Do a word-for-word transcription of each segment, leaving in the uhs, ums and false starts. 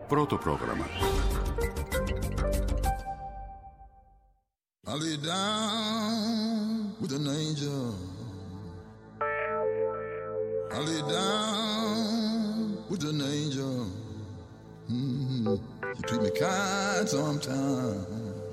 Πρώτο πρόγραμμα. I lay down with an angel. I lay down with an angel. Mm-hmm. You treat me kind sometimes.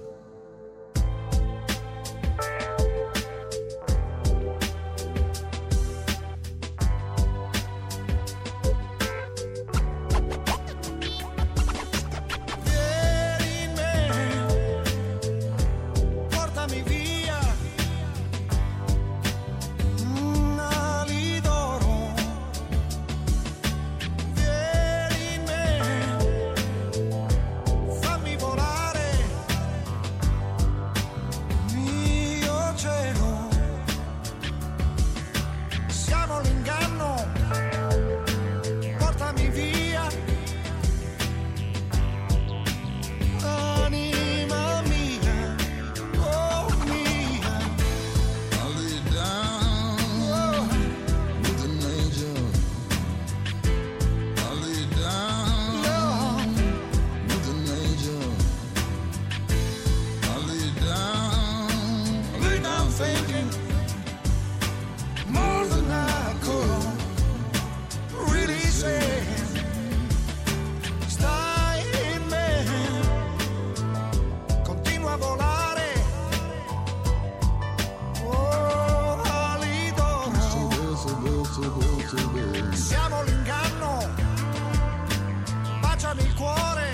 Siamo l'inganno, baciami il cuore,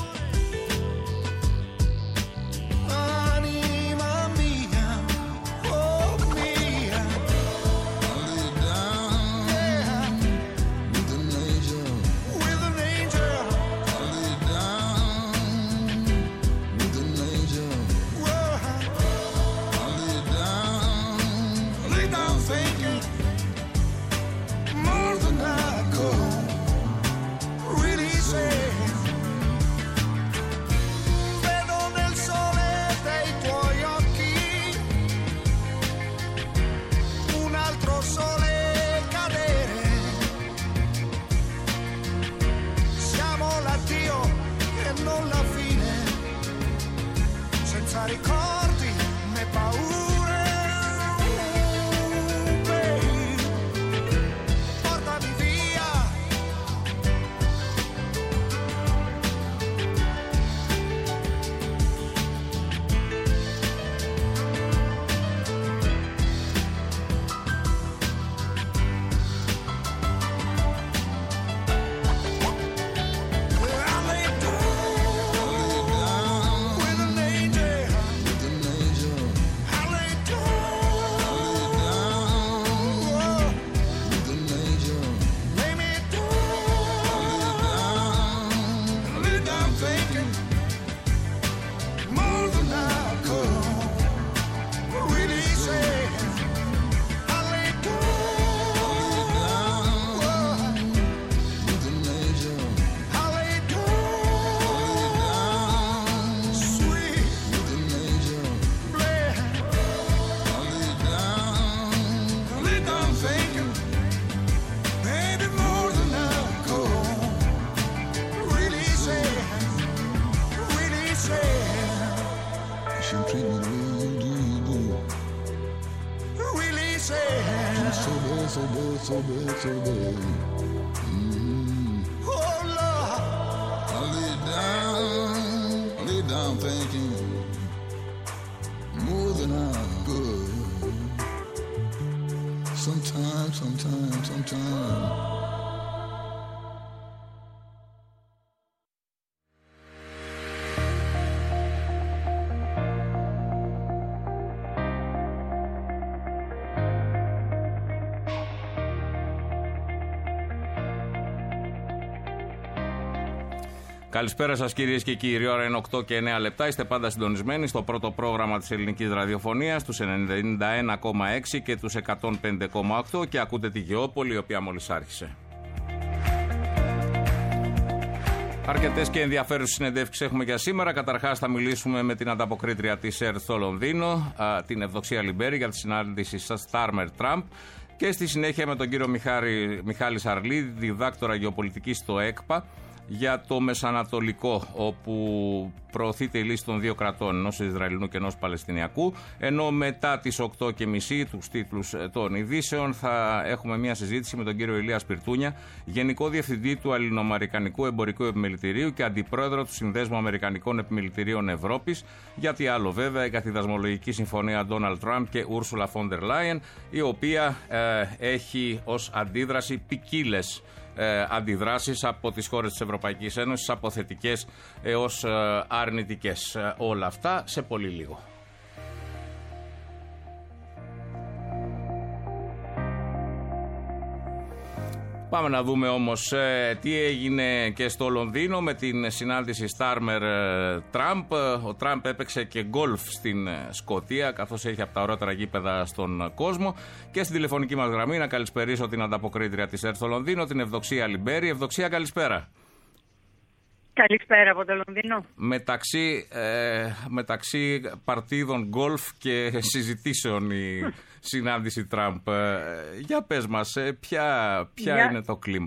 anima mia, oh mia. I lay down Yeah. with an angel. With an angel, I lay down with an angel. whoa. I lay down, Lay down thinking more than I could really say. Vedo nel sole dei tuoi occhi un altro sole cadere. Siamo l'addio e non la fine, senza ricordi né paure. Babe, portami via. I lay down with an angel. with an angel. I lay down, whoa. With an angel. Lay me down, lay down thinking more than I could really say. I lay down, With an angel. I lay down, sweet With an angel. blend. I lay down. Lay down thinking, maybe more than I could really say, really say. She treat me the way you do, you Really say, do. So bad, so bad, so bad, so bad. Mm. oh Lord, I lay down, I lay down thinking more than I could. Sometimes, sometimes, sometimes. Καλησπέρα σας κυρίες και κύριοι, η ώρα είναι οκτώ και εννέα λεπτά, είστε πάντα συντονισμένοι στο πρώτο πρόγραμμα της ελληνικής ραδιοφωνίας, τους ενενήντα ένα κόμμα έξι και τους εκατόν πέντε κόμμα οκτώ και ακούτε τη Γεώπολη, η οποία μόλις άρχισε. Αρκετές και ενδιαφέρουσες συνεντεύξεις έχουμε για σήμερα. Καταρχάς θα μιλήσουμε με την ανταποκρίτρια της ΕΡΤ στο Λονδίνο, την Ευδοξία Λιμπέρη, για τη συνάντηση Στάρμερ-Τραμπ. Και στη συνέχεια με τον κύριο Μιχάλη, Μιχάλη Σαρλίδη, διδάκτορα γεωπολιτικής στο ΕΚΠΑ, για το Μεσανατολικό, όπου προωθείται η λύση των δύο κρατών, ενός Ισραηλινού και ενός Παλαιστινιακού, ενώ μετά τις οκτώ και μισή, τους τίτλους των ειδήσεων, θα έχουμε μια συζήτηση με τον κύριο Ηλία Σπιρτούνια, Γενικό Διευθυντή του Αλλινοαμερικανικού Εμπορικού Επιμελητηρίου και Αντιπρόεδρο του Συνδέσμου Αμερικανικών Επιμελητηρίων Ευρώπης. Γιατί άλλο βέβαια, η καθιδασμολογική συμφωνία Ντόναλντ Τραμπ και Ούρσουλα Φον ντερ Λάιεν, η οποία ε, έχει ως αντίδραση ποικίλες Ε, αντιδράσεις από τις χώρες της Ευρωπαϊκής Ένωσης, από θετικές έως ε, αρνητικές. Ε, όλα αυτά σε πολύ λίγο. Πάμε να δούμε όμως ε, τι έγινε και στο Λονδίνο με την συνάντηση Στάρμερ-Τραμπ. Ο Τραμπ έπαιξε και γκολφ στην Σκωτία, καθώς έχει από τα ωραίτερα γήπεδα στον κόσμο. Και στην τηλεφωνική μας γραμμή να καλησπερίσω την ανταποκρίτρια της ΕΡΤ στο Λονδίνο, την Ευδοξία Λιμπέρη. Ευδοξία, καλησπέρα. Καλησπέρα από το Λονδίνο. Μεταξύ, ε, μεταξύ παρτίδων γκολφ και συζητήσεων η συνάντηση Τραμπ. Ε, για πες μας, ε, ποια, ποια μια... είναι το κλίμα?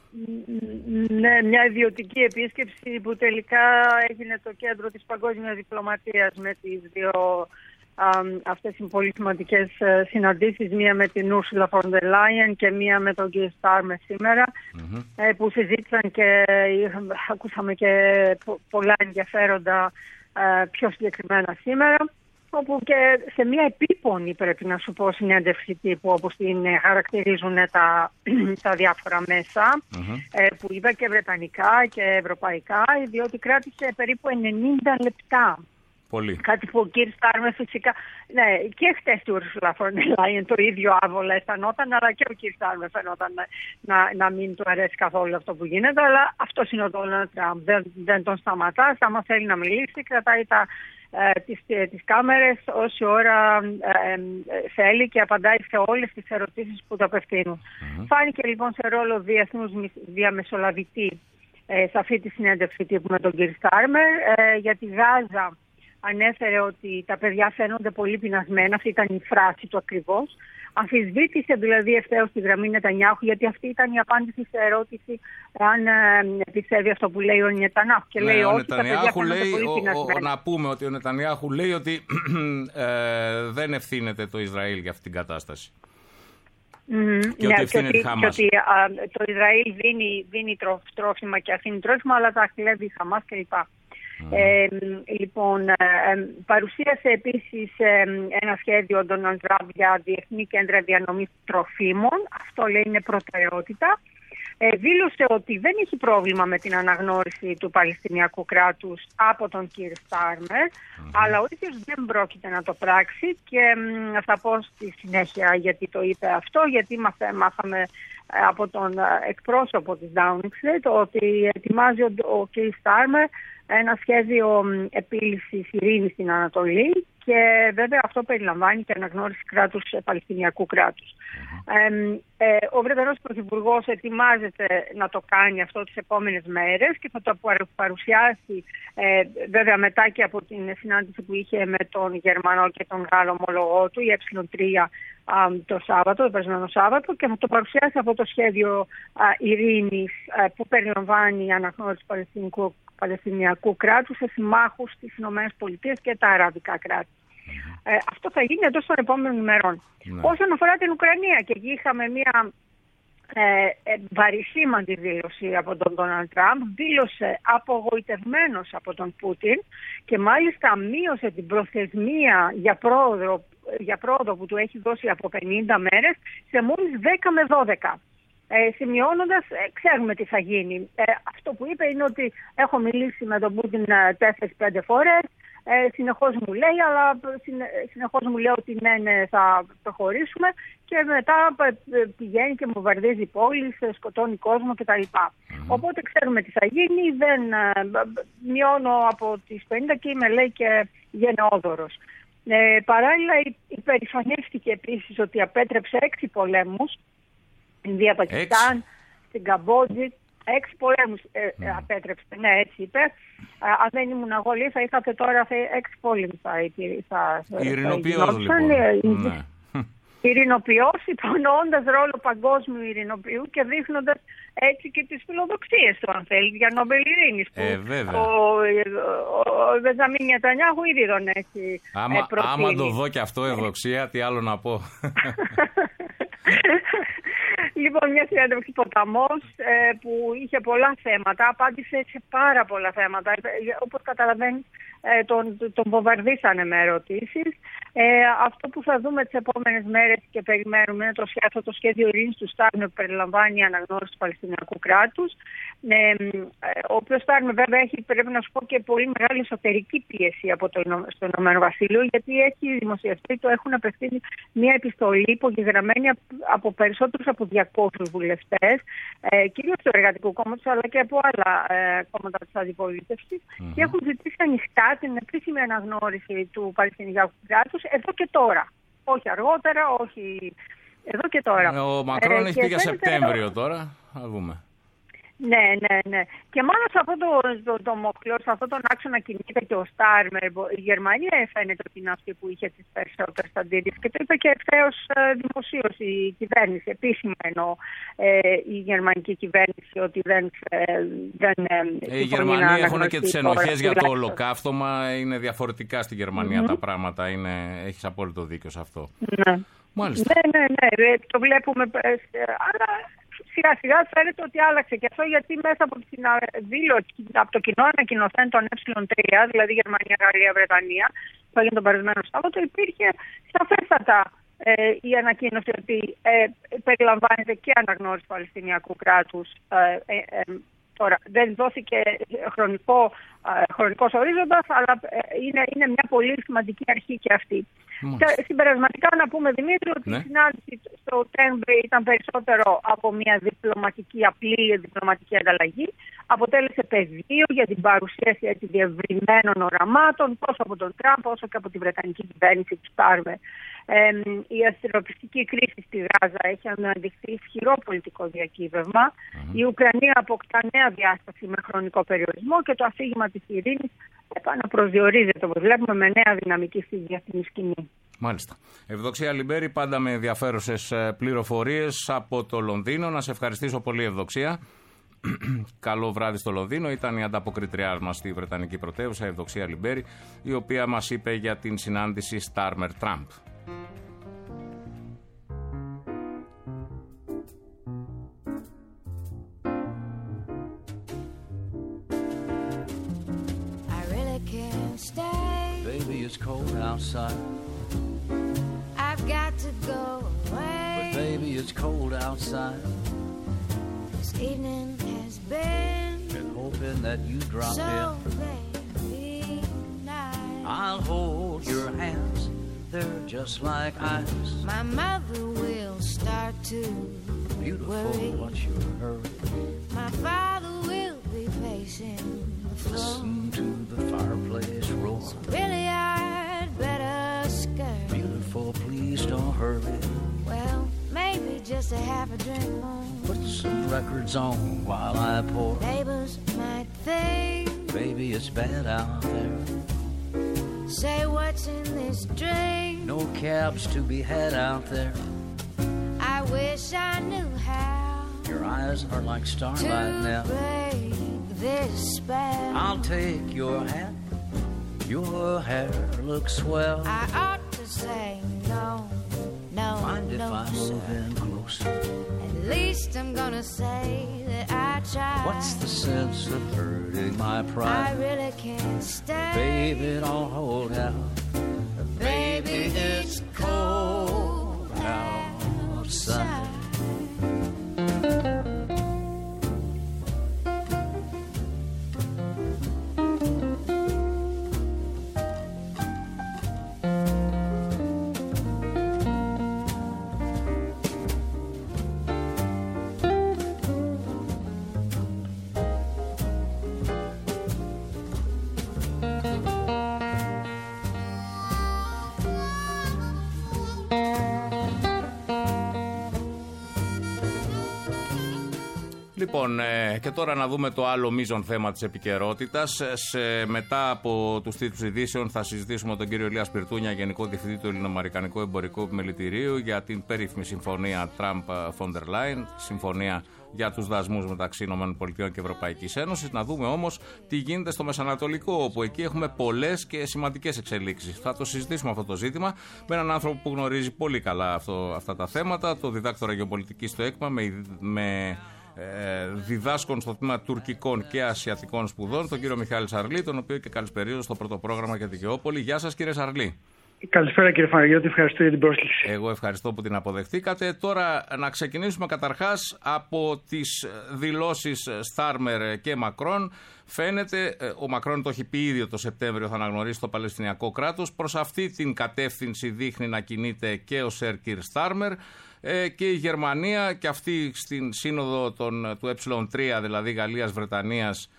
Ναι, μια ιδιωτική επίσκεψη που τελικά έγινε το κέντρο της παγκόσμιας διπλωματίας με τις δύο α, αυτές οι πολύ σημαντικές συναντήσεις, μία με την Ursula von der Leyen και μία με τον κύριο Στάρμερ σήμερα, mm-hmm. ε, που συζήτησαν και ακούσαμε και πολλά ενδιαφέροντα ε, πιο συγκεκριμένα σήμερα, όπου και σε μια επίπονη, πρέπει να σου πω, συνέντευξη τύπου, όπως την χαρακτηρίζουν τα, τα διάφορα μέσα, mm-hmm. ε, που είπα και βρετανικά και ευρωπαϊκά, διότι κράτησε περίπου ενενήντα λεπτά. Πολύ. Κάτι που ο κύριος Στάρμερ φυσικά, ναι, και χτες του Ursula von der Leyen το ίδιο άβολα αισθανόταν, αλλά και ο κύριος Στάρμερ φαινόταν να, να, να μην του αρέσει καθόλου αυτό που γίνεται, αλλά αυτό είναι ο Ντόναλντ Τραμπ. Δεν, δεν τον σταματά, άμα θέλει να μιλήσει, κρατάει τα, ε, τις, τις κάμερες όση ώρα ε, ε, θέλει και απαντάει σε όλες τις ερωτήσεις που του απευθύνουν. Mm-hmm. Φάνηκε λοιπόν σε ρόλο διεθνούς διαμεσολαβητή ε, σε αυτή τη συνέντευξη τύπου με τον κύριο Στάρμερ, ε, για τη Γάζα. Ανέφερε ότι τα παιδιά φαίνονται πολύ πεινασμένα, αυτή ήταν η φράση του ακριβώς. Αμφισβήτησε δηλαδή ευθέως τη γραμμή Νετανιάχου, γιατί αυτή ήταν η απάντηση σε ερώτηση αν ε, πιστεύει αυτό που λέει ο Νετανιάχου. Και ναι, λέει ο όχι, τα παιδιά φαίνονται λέει, πολύ ο, πεινασμένα. Ο, να πούμε ότι ο Νετανιάχου λέει ότι ε, δεν ευθύνεται το Ισραήλ για αυτή την κατάσταση. Mm-hmm. Και ναι, ότι ευθύνεται η Χαμάς. Και ότι α, το Ισραήλ δίνει, δίνει τρόφιμα και αφήνει τρόφιμα, αλλά τα κλέβει η Χαμάς κλπ. Mm. Ε, λοιπόν, ε, παρουσίασε επίσης ε, ένα σχέδιο Ντόναλντ Τραμπ για διεθνή κέντρα διανομής τροφίμων. Αυτό λέει είναι προτεραιότητα. Ε, δήλωσε ότι δεν έχει πρόβλημα με την αναγνώριση του Παλαιστινιακού κράτους από τον κύριο Στάρμερ, mm. αλλά ο ίδιος δεν πρόκειται να το πράξει και ε, θα πω στη συνέχεια γιατί το είπε αυτό, γιατί μάθε, μάθαμε ε, από τον εκπρόσωπο της Downing Street ότι ετοιμάζει ο, ο κύριο Στάρμερ ένα σχέδιο επίλυσης ειρήνης στην Ανατολή και βέβαια αυτό περιλαμβάνει και αναγνώριση κράτους, παλαιστινιακού κράτους. Mm-hmm. Ε, ε, ο Βρετανός Πρωθυπουργός ετοιμάζεται να το κάνει αυτό τις επόμενες μέρες και θα το παρουσιάσει ε, βέβαια μετά και από την συνάντηση που είχε με τον Γερμανό και τον Γάλλο ομολογό του, η ε τρία, το Σάββατο, το περασμένο Σάββατο, και θα το παρουσιάσει από το σχέδιο α, ειρήνης α, που περιλαμβάνει αναγνώριση παλαιστινικού Παλαιστινιακού κράτους σε συμμάχους της ΗΠΑ και τα αραβικά κράτη. Ε, αυτό θα γίνει εντός των επόμενων ημερών. Ναι. Όσον αφορά την Ουκρανία, και εκεί είχαμε μια ε, ε, βαρισίμαντη δήλωση από τον Ντόναλντ Τραμπ, δήλωσε απογοητευμένος από τον Πούτιν και μάλιστα μείωσε την προθεσμία για πρόοδο, για πρόοδο που του έχει δώσει από πενήντα μέρες σε μόλις δέκα με δώδεκα. Ε, σημειώνοντας, ε, ξέρουμε τι θα γίνει. Ε, αυτό που είπε είναι ότι έχω μιλήσει με τον Πούτιν ε, τέσσερις πέντε φορές, ε, συνεχώς μου λέει, αλλά συνε, συνεχώς μου λέει ότι ναι, ναι, θα προχωρήσουμε και μετά ε, πηγαίνει και μου βαρδίζει πόλεις, ε, σκοτώνει κόσμο κτλ. Mm-hmm. Οπότε ξέρουμε τι θα γίνει, δεν ε, μειώνω από τις πενήντα και είμαι, λέει, και γενναιόδωρος. Ε, παράλληλα υπερηφανεύτηκε επίσης ότι απέτρεψε έξι πολέμους, Ινδία, Πακιστάν, στην Καμπότζη, έξι πολέμους ε, mm. απέτρεψε, ναι, έτσι είπε. Α, αν δεν ήμουν εγώ, λέει, θα είχατε τώρα έξι πόλεμους θα, θα, θα ειρηνοποιός, λοιπόν. Ναι. Ναι. Ειρηνοποιός υπονοώντας ρόλο παγκόσμιου ειρηνοποιού και δείχνοντας έτσι και τις φιλοδοξίες του, αν θέλει, για Νόμπελ Ειρήνης. Ε, βέβαια. Ο, ο, ο Μπενζαμίν Νετανιάχου ήδη τον έχει άμα, προτείνει. Άμα το δω και αυτό ευδοξία, τι άλλο να πω. Λοιπόν, μια συνέντευξη ποταμός ε, που είχε πολλά θέματα, απάντησε σε πάρα πολλά θέματα. Ε, όπως καταλαβαίνεις, ε, τον, τον βομβαρδίσανε με ερωτήσεις. Ε, αυτό που θα δούμε τις επόμενες μέρες και περιμένουμε είναι το, αυτό το σχέδιο ειρήνης του Στάρμερ που περιλαμβάνει η αναγνώριση του Παλαιστινιακού κράτους. Ε, ε, ο οποίος Στάρμερ βέβαια έχει, πρέπει να σου πω, και πολύ μεγάλη εσωτερική πίεση από το, στο Ηνωμένο Βασίλειο, γιατί έχει δημοσιευτεί, το έχουν απευθύνει μια επιστολή υπογεγραμμένη από περισσότερους από διακόσιους βουλευτές, ε, κυρίως του Εργατικού Κόμματος αλλά και από άλλα ε, κόμματα της αντιπολίτευσης, mm-hmm. και έχουν ζητήσει ανοιχτά την επίσημη αναγνώριση του Παλαιστινιακού κράτους εδώ και τώρα. Όχι αργότερα, όχι εδώ και τώρα. Ο Μακρόν ε, έχει πει για Σεπτέμβριο εδώ... τώρα, θα δούμε. Ναι, ναι, ναι. Και μόνο σε αυτό το, το, το μοχλό, σε αυτό τον άξονα κινείται και ο Στάρμερ. Η Γερμανία φαίνεται ότι είναι αυτή που είχε τις περισσότερες αντίρρησεις. Και το είπε και ευθέως ε, δημοσίως η κυβέρνηση. Επίσημα εννοώ ε, η γερμανική κυβέρνηση ότι δεν. Ε, δεν ε, οι Γερμανοί έχουν και τις ενοχές για το ολοκαύτωμα. Είναι διαφορετικά στη Γερμανία mm-hmm. τα πράγματα. Είναι, έχεις απόλυτο δίκιο σε αυτό. Ναι. Μάλιστα. Ναι, ναι, ναι. Το βλέπουμε. Ε, αλλά σιγά σιγά φαίνεται ότι άλλαξε και αυτό, γιατί μέσα από, την δήλωση, από το κοινό ανακοινωθέν των ε τρία, δηλαδή Γερμανία, Γαλλία, Βρετανία, που έγινε τον περασμένο Σάββατο, υπήρχε σαφέστατα ε, η ανακοίνωση ότι ε, περιλαμβάνεται και αναγνώριση του Παλαιστινιακού κράτους. Ε, ε, ε, τώρα, δεν δόθηκε χρονικό, ε, χρονικός ορίζοντας, αλλά ε, είναι, είναι μια πολύ σημαντική αρχή και αυτή. Και συμπερασματικά να πούμε, Δημήτρη, ότι ναι. η συνάντηση στο Τέμπρι ήταν περισσότερο από μια διπλωματική, απλή διπλωματική ανταλλαγή. Αποτέλεσε πεδίο για την παρουσίαση έτσι διευρυμένων οραμάτων, τόσο από τον Τραμπ όσο και από τη Βρετανική κυβέρνηση του Στάρμερ. Ε, η αστεροπιστική κρίση στη Γάζα έχει αναδειχθεί ισχυρό πολιτικό διακύβευμα. Mm-hmm. Η Ουκρανία αποκτά νέα διάσταση με χρονικό περιορισμό και το αφήγημα της ειρήνης επαναπροσδιορίζεται, όπως βλέπουμε, με νέα δυναμική στη διεθνή σκηνή. Μάλιστα. Ευδοξία Λιμπέρη, πάντα με ενδιαφέρουσες πληροφορίες από το Λονδίνο. Να σε ευχαριστήσω πολύ, Ευδοξία. Καλό βράδυ στο Λονδίνο. Ήταν η ανταποκριτριά μας στη Βρετανική πρωτεύουσα, η Ευδοξία Λιμπέρη, η οποία μας είπε για την συνάντηση Στάρμερ-Τραμπ. Baby, it's cold outside. I've got to go away. But baby, it's cold outside. This evening has been, been hoping that you drop so in. Very nice. I'll hold your hands, they're just like ice. My mother will start to beautiful, worry. What's your hurry? My father will be pacing the floor. Listen to the fireplace roar. So really I'd better skirt. Beautiful, please don't hurry. Well, maybe just a half a drink more. Put some records on while I pour. Neighbors might think, baby, it's bad out there. Say what's in this drink. No cabs to be had out there. I wish I knew how. Your eyes are like starlight now. Break this spell. I'll take your hat. Your hair looks swell. I ought to say no, no, mind if no, I move in closer? At least I'm gonna say that I tried. What's the sense of hurting my pride? I really can't stay. Baby, don't hold out. Baby, it's cold outside. Λοιπόν, ε, και τώρα να δούμε το άλλο μείζον θέμα της επικαιρότητας. Σε, μετά από τους τίτλους ειδήσεων θα συζητήσουμε τον κύριο Ηλία Σπιρτούνια, Γενικό Διευθυντή του Ελληνοαμερικανικού Εμπορικού Επιμελητηρίου, για την περίφημη συμφωνία Τραμπ-Φόντερ Λάιν, συμφωνία για τους δασμούς μεταξύ ΗΠΑ και Ευρωπαϊκής Ένωσης. Να δούμε όμως τι γίνεται στο Μεσανατολικό, όπου εκεί έχουμε πολλές και σημαντικές εξελίξεις. Θα το συζητήσουμε αυτό το ζήτημα με έναν άνθρωπο που γνωρίζει πολύ καλά αυτό, αυτά τα θέματα, το διδάκτορα γεωπολιτικής στο ΕΚΜΑ, με, με ε, διδάσκον στο τμήμα τουρκικών και ασιατικών σπουδών, τον κύριο Μιχάλη Σαρλή, τον οποίο και καλησπερίζω στο πρώτο πρόγραμμα για τη Γεώπολη. Γεια σας, κύριε Σαρλή. Καλησπέρα, κύριε Φαναγιώτη, ευχαριστώ για την πρόσκληση. Εγώ ευχαριστώ που την αποδεχτήκατε. Τώρα να ξεκινήσουμε καταρχάς από τις δηλώσεις Στάρμερ και Μακρόν. Φαίνεται, ο Μακρόν το έχει πει ήδη το Σεπτέμβριο, θα αναγνωρίσει το Παλαιστινιακό κράτος. Προς αυτή την κατεύθυνση δείχνει να κινείται και ο Σερ Κιρ Στάρμερ. Και η Γερμανία, και αυτή στην σύνοδο των, του ε τρία, δηλαδή Γαλλίας, Βρετανίας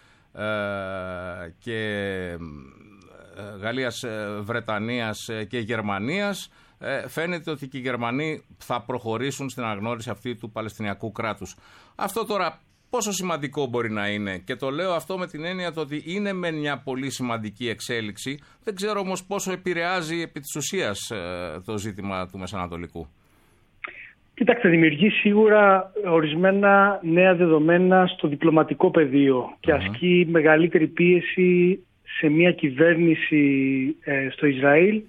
και Γαλλίας, Βρετανίας και Γερμανίας, φαίνεται ότι και οι Γερμανοί θα προχωρήσουν στην αναγνώριση αυτή του Παλαιστινιακού κράτους. Αυτό τώρα πόσο σημαντικό μπορεί να είναι? Και το λέω αυτό με την έννοια το ότι είναι με μια πολύ σημαντική εξέλιξη. Δεν ξέρω όμως πόσο επηρεάζει επί της ουσίας το ζήτημα του Μεσανατολικού. Κοιτάξτε, δημιουργεί σίγουρα ορισμένα νέα δεδομένα στο διπλωματικό πεδίο mm-hmm. και ασκεί μεγαλύτερη πίεση σε μια κυβέρνηση ε, στο Ισραήλ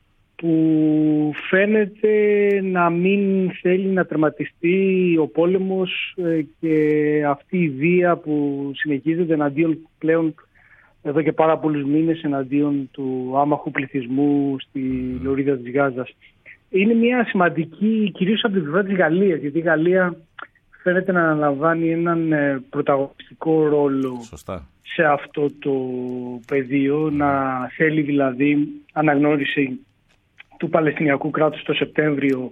που φαίνεται να μην θέλει να τερματιστεί ο πόλεμος ε, και αυτή η βία που συνεχίζεται εναντίον πλέον εδώ και πάρα πολλούς μήνες εναντίον του άμαχου πληθυσμού στη λωρίδα της Γάζας. Είναι μια σημαντική, κυρίως από την πλευρά της Γαλλίας, γιατί η Γαλλία φαίνεται να αναλαμβάνει έναν ε, πρωταγωνιστικό ρόλο. Σωστά. Σε αυτό το πεδίο, να θέλει δηλαδή αναγνώριση του Παλαιστινιακού κράτους το Σεπτέμβριο,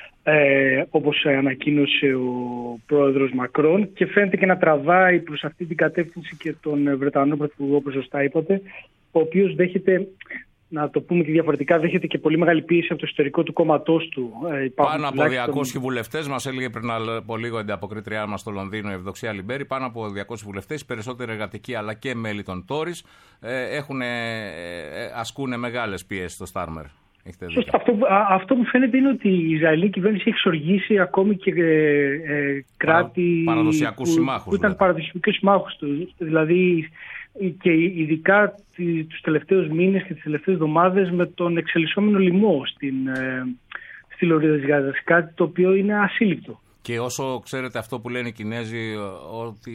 ε, όπως ανακοίνωσε ο πρόεδρος Μακρόν, και φαίνεται και να τραβάει προς αυτή την κατεύθυνση και τον Βρετανό Πρωθυπουργό, όπως σωστά είπατε, ο οποίος δέχεται, να το πούμε και διαφορετικά, δέχεται και πολύ μεγάλη πίεση από το εσωτερικό του κόμματός του. Ε, πάνω από διακόσιοι βουλευτές, μας έλεγε πριν από λίγο η ανταποκριτριά μας στο Λονδίνο, η Ευδοξία Λιμπέρη, πάνω από διακόσιοι βουλευτές, περισσότεροι εργατικοί αλλά και μέλη των Τόρις, ε, έχουν, ε, ασκούν μεγάλες πιέσεις στο Στάρμερ. Σωστά. Αυτό, αυτό που φαίνεται είναι ότι η Ισραηλή κυβέρνηση έχει εξοργήσει ακόμη και ε, ε, κράτη παραδοσιακούς συμμάχους, που ήταν παραδοσιακούς συμμάχους του. Δηλαδή, και ειδικά τους τελευταίους μήνες και τις τελευταίες εβδομάδες με τον εξελισσόμενο λοιμό στην, ε, στη λωρίδα της Γάζας, κάτι το οποίο είναι ασύλληπτο. Και όσο ξέρετε αυτό που λένε οι Κινέζοι, ότι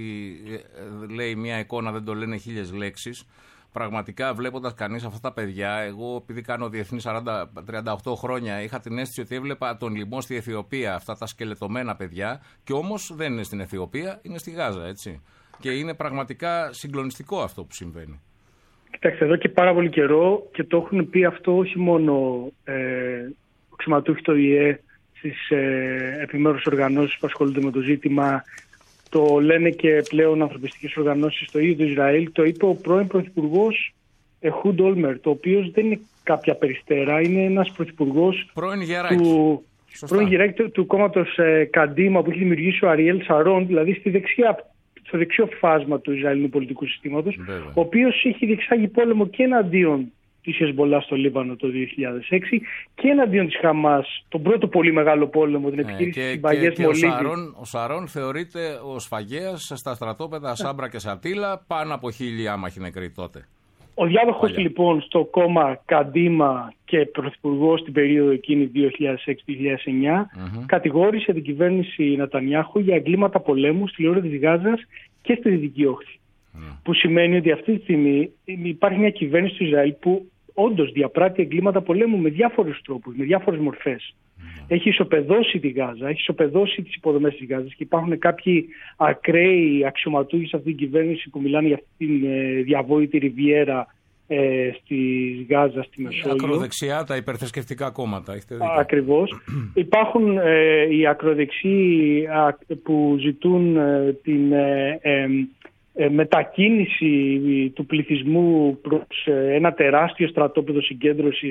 λέει μια εικόνα δεν το λένε χίλιες λέξεις, πραγματικά βλέποντας κανείς αυτά τα παιδιά, εγώ επειδή κάνω διεθνή σαράντα τριάντα οκτώ χρόνια, είχα την αίσθηση ότι έβλεπα τον λοιμό στη Αιθιοπία, αυτά τα σκελετωμένα παιδιά, και όμως δεν είναι στην Αιθιοπία, είναι στη Γάζα, έτσι. Και είναι πραγματικά συγκλονιστικό αυτό που συμβαίνει. Κοιτάξτε, εδώ και πάρα πολύ καιρό, και το έχουν πει αυτό όχι μόνο ε, αξιωματούχοι του Ο Η Ε στις ε, επιμέρους οργανώσεις που ασχολούνται με το ζήτημα, το λένε και πλέον ανθρωπιστικές οργανώσεις στο ίδιο το Ισραήλ, το είπε ο πρώην πρωθυπουργός Ehud Olmert, το οποίος δεν είναι κάποια περιστέρα, είναι ένας πρωθυπουργός πρώην γεράκι. του, πρώην γεράκι του, του κόμματος ε, Καντίμα που έχει δημιουργήσει ο Αριέλ Σαρών, δηλαδή στη δεξιά, στο δεξιό φάσμα του Ισραηλινού πολιτικού συστήματος, βέβαια, ο οποίος έχει διεξάγει πόλεμο και εναντίον της Χεσμολάχ στο Λίβανο το δύο χιλιάδες έξι και εναντίον της Χαμάς, τον πρώτο πολύ μεγάλο πόλεμο, την επιχείρηση ε, της Μπαγιές Μολύβη. Ο Σαρών, ο Σαρών θεωρείται ο σφαγέας στα στρατόπεδα Σάμπρα και Σατίλα, πάνω από χίλιοι άμαχοι νεκροί τότε. Ο διάδοχος λοιπόν στο κόμμα Καντίμα και πρωθυπουργός στην περίοδο εκείνη δύο χιλιάδες έξι δύο χιλιάδες εννιά mm-hmm. κατηγόρησε την κυβέρνηση Νετανιάχου για εγκλήματα πολέμου στη λωρίδα της Γάζας και στη Δυτική Όχθη. Mm. Που σημαίνει ότι αυτή τη στιγμή υπάρχει μια κυβέρνηση του Ισραήλ που όντως διαπράττει εγκλήματα πολέμου με διάφορους τρόπους, με διάφορες μορφές. Mm. Έχει ισοπεδώσει τη Γάζα, έχει ισοπεδώσει τις υποδομές της Γάζας και υπάρχουν κάποιοι ακραίοι αξιωματούχοι σε αυτή την κυβέρνηση που μιλάνε για αυτή τη ε, διαβόητη ριβιέρα ε, στη Γάζα, στη Μεσόγειο. Ακροδεξιά, τα υπερθρησκευτικά κόμματα. Ακριβώς. Υπάρχουν ε, οι ακροδεξιοί ε, που ζητούν ε, την ε, ε, ε, μετακίνηση του πληθυσμού προς ε, ένα τεράστιο στρατόπεδο συγκέντρωσης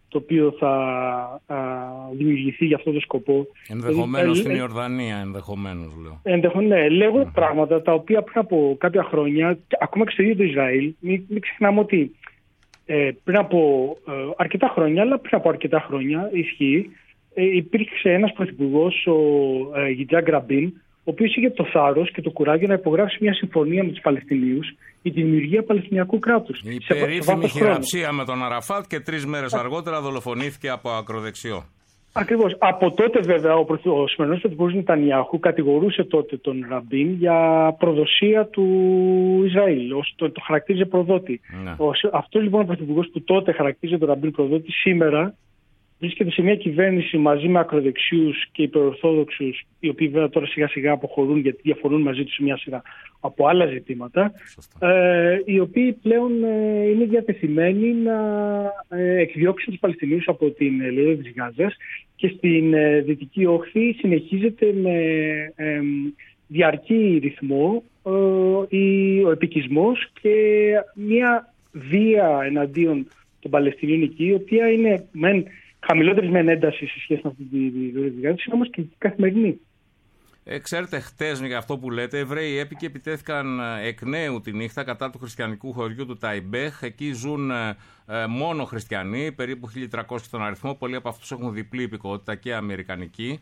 το οποίο θα α, δημιουργηθεί για αυτό το σκοπό. Ενδεχομένως ε, στην ε, Ιορδανία, ενδεχομένως λέω. Ενδεχομένως, ναι, λέγονται mm-hmm. πράγματα τα οποία πριν από κάποια χρόνια, ακόμα και στο ίδιο το Ισραήλ, μην, μην ξεχνάμε ότι ε, πριν από ε, αρκετά χρόνια, αλλά πριν από αρκετά χρόνια ισχύει, ε, υπήρξε ένας πρωθυπουργός, ο ε, Γιτσάκ Ραμπίν, ο οποίος είχε το θάρρος και το κουράγιο να υπογράψει μια συμφωνία με τους Παλαιστινίους για τη δημιουργία Παλαιστινιακού κράτους. Η περίφημη χειραψία με τον Αραφάτ και τρεις μέρες αργότερα δολοφονήθηκε από ακροδεξιό. Ακριβώς. Από τότε βέβαια ο, ο σημερινός πρωθυπουργός Νετανιάχου κατηγορούσε τότε τον Ραμπίν για προδοσία του Ισραήλ. Το, το χαρακτήριζε προδότη. Ναι. Αυτό λοιπόν ο πρωθυπουργός που τότε χαρακτήριζε τον Ραμπίν προδότη, σήμερα βρίσκεται σε μια κυβέρνηση μαζί με ακροδεξιούς και υπερορθόδοξους, οι οποίοι βέβαια τώρα σιγά σιγά αποχωρούν γιατί διαφωνούν μαζί τους σε μια σειρά από άλλα ζητήματα, ε, οι οποίοι πλέον ε, είναι διατεθειμένοι να ε, εκδιώξουν τους Παλαιστινίους από την λωρίδα της Γάζας, και στην ε, Δυτική Όχθη συνεχίζεται με ε, διαρκή ρυθμό ε, ο επικισμός και μια βία εναντίον των Παλαιστινίων εκεί, η οποία είναι μεν χαμηλότερη μεν ένταση σε σχέση με αυτή τη λωρίδα της Γάζας, είναι όμως και καθημερινή. Ε, ξέρετε, χτες για αυτό που λέτε, Εβραίοι έπικοι επιτέθηκαν εκ νέου τη νύχτα κατά του χριστιανικού χωριού του Ταϊμπέχ. Εκεί ζουν ε, μόνο χριστιανοί, περίπου χίλια τριακόσιοι στον αριθμό. Πολλοί από αυτούς έχουν διπλή υπηκότητα και αμερικανική.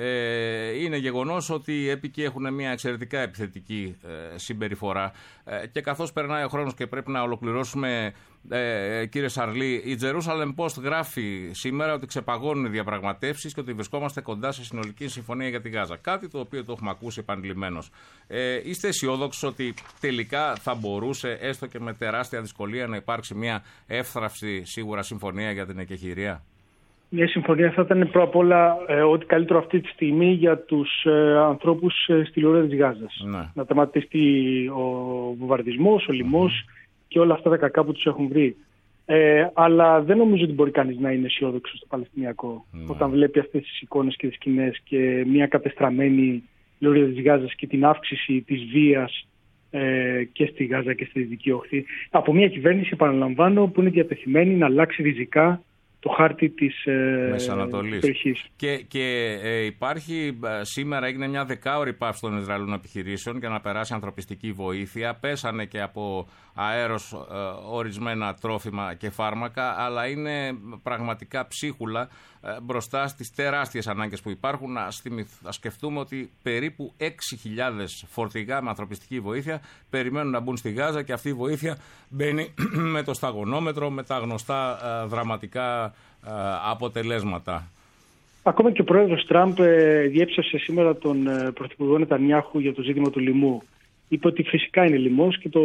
Ε, είναι γεγονός ότι οι έπικοι έχουν μια εξαιρετικά επιθετική ε, συμπεριφορά. Ε, και καθώς περνάει ο χρόνος και πρέπει να ολοκληρώσουμε, ε, κύριε Σαρλί, η Jerusalem Post γράφει σήμερα ότι ξεπαγώνουν οι διαπραγματεύσεις και ότι βρισκόμαστε κοντά σε συνολική συμφωνία για τη Γάζα. Κάτι το οποίο το έχουμε ακούσει επανειλημμένως. Ε, είστε αισιόδοξος ότι τελικά θα μπορούσε, έστω και με τεράστια δυσκολία, να υπάρξει μια εύθραυστη σίγουρα συμφωνία για την εκεχηρία? Μια συμφωνία θα ήταν πρώτα απ' όλα ε, ό,τι καλύτερο αυτή τη στιγμή για τους ε, ανθρώπους ε, στη λωρίδα της Γάζας. Ναι. Να τερματιστεί ο βομβαρδισμός, ο λοιμός mm. και όλα αυτά τα κακά που τους έχουν βρει. Ε, αλλά δεν νομίζω ότι μπορεί κανείς να είναι αισιόδοξος στο Παλαιστινιακό ναι. όταν βλέπει αυτές τις εικόνες και τις σκηνές και μια κατεστραμμένη λωρίδα της Γάζας και την αύξηση της βίας ε, και στη Γάζα και στη Δυτική Όχθη. Από μια κυβέρνηση, επαναλαμβάνω, που είναι διατεθειμένη να αλλάξει ριζικά το χάρτη της ε, περιοχής. Και, και ε, υπάρχει, σήμερα έγινε μια δεκάωρη πάυση των Ισραηλινών επιχειρήσεων για να περάσει ανθρωπιστική βοήθεια. Πέσανε και από αέρος ε, ορισμένα τρόφιμα και φάρμακα, αλλά είναι πραγματικά ψίχουλα ε, μπροστά στις τεράστιες ανάγκες που υπάρχουν. Να, να σκεφτούμε ότι περίπου έξι χιλιάδες φορτηγά με ανθρωπιστική βοήθεια περιμένουν να μπουν στη Γάζα, και αυτή η βοήθεια μπαίνει με το σταγονόμετρο, με τα γνωστά ε, δραματικά ε, αποτελέσματα. Ακόμα και ο πρόεδρος Τραμπ ε, διέψευσε σήμερα τον ε, πρωθυπουργό Νετανιάχου για το ζήτημα του λοιμού. Είπε ότι φυσικά είναι λοιμός και το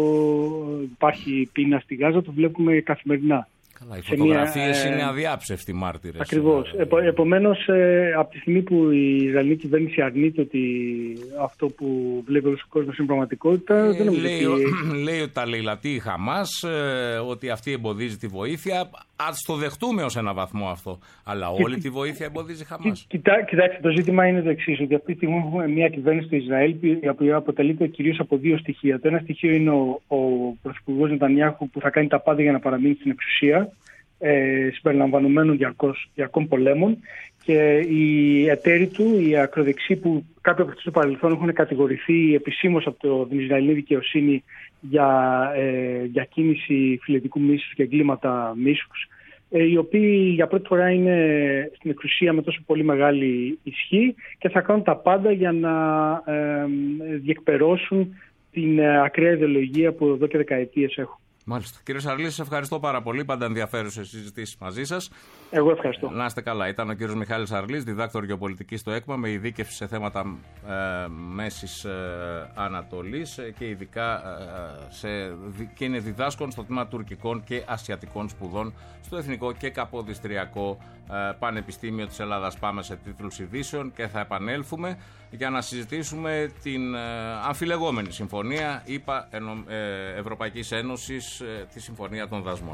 υπάρχει πείνα στη Γάζα, το βλέπουμε καθημερινά. Καλά, οι φωτογραφίες μια, είναι αδιάψευτοι μάρτυρες. Ακριβώς. Επο, επομένως, ε, από τη στιγμή που η Ισραηλινή κυβέρνηση αρνείται ότι αυτό που βλέπει ο κόσμος είναι πραγματικότητα, ε, δεν νομίζω λέει, ότι... λέει ότι τα λαιλατεί η Χαμάς, ε, ότι αυτή εμποδίζει τη βοήθεια. Ας το δεχτούμε ως ένα βαθμό αυτό. Αλλά όλη τη βοήθεια εμποδίζει η Χαμάς. Κοιτά, κοιτάξτε, το ζήτημα είναι το εξής, ότι αυτή τη στιγμή έχουμε μια κυβέρνηση του Ισραήλ, η οποία αποτελείται κυρίως από δύο στοιχεία. Το ένα στοιχείο είναι ο, ο πρωθυπουργός Νετανιάχου, που θα κάνει τα πάντα για να παραμείνει στην εξουσία, ε, συμπεριλαμβανομένων διαρκών πολέμων, και οι εταίροι του, οι ακροδεξιοί, που κάποιοι από αυτούς στο παρελθόν έχουν κατηγορηθεί επισήμως από την Ισραηλινή δικαιοσύνη για ε, διακίνηση φιλετικού μίσους και εγκλήματα μίσους, ε, οι οποίοι για πρώτη φορά είναι στην εξουσία με τόσο πολύ μεγάλη ισχύ και θα κάνουν τα πάντα για να ε, διεκπερώσουν την ε, ακραία ιδεολογία που εδώ και δεκαετίες έχουν. Μάλιστα. Κύριε Σαρλή, σας ευχαριστώ πάρα πολύ. Πάντα ενδιαφέρουσες συζητήσεις μαζί σας. Εγώ ευχαριστώ. Να είστε καλά. Ήταν ο κύριος Μιχάλης Σαρλής, διδάκτορ γεωπολιτικής στο ΕΚΜΑ, με ειδίκευση σε θέματα ε, Μέσης ε, Ανατολής και ειδικά ε, σε, και είναι διδάσκων στο τμήμα τουρκικών και ασιατικών σπουδών στο Εθνικό και Καποδιστριακό ε, Πανεπιστήμιο της Ελλάδας. Πάμε σε τίτλους ειδήσεων και θα επανέλθουμε για να συζητήσουμε την ε, αμφιλεγόμενη συμφωνία ΗΠΑ ε, Ευρωπαϊκής Ένωσης, ε, τη Συμφωνία των Δασμών.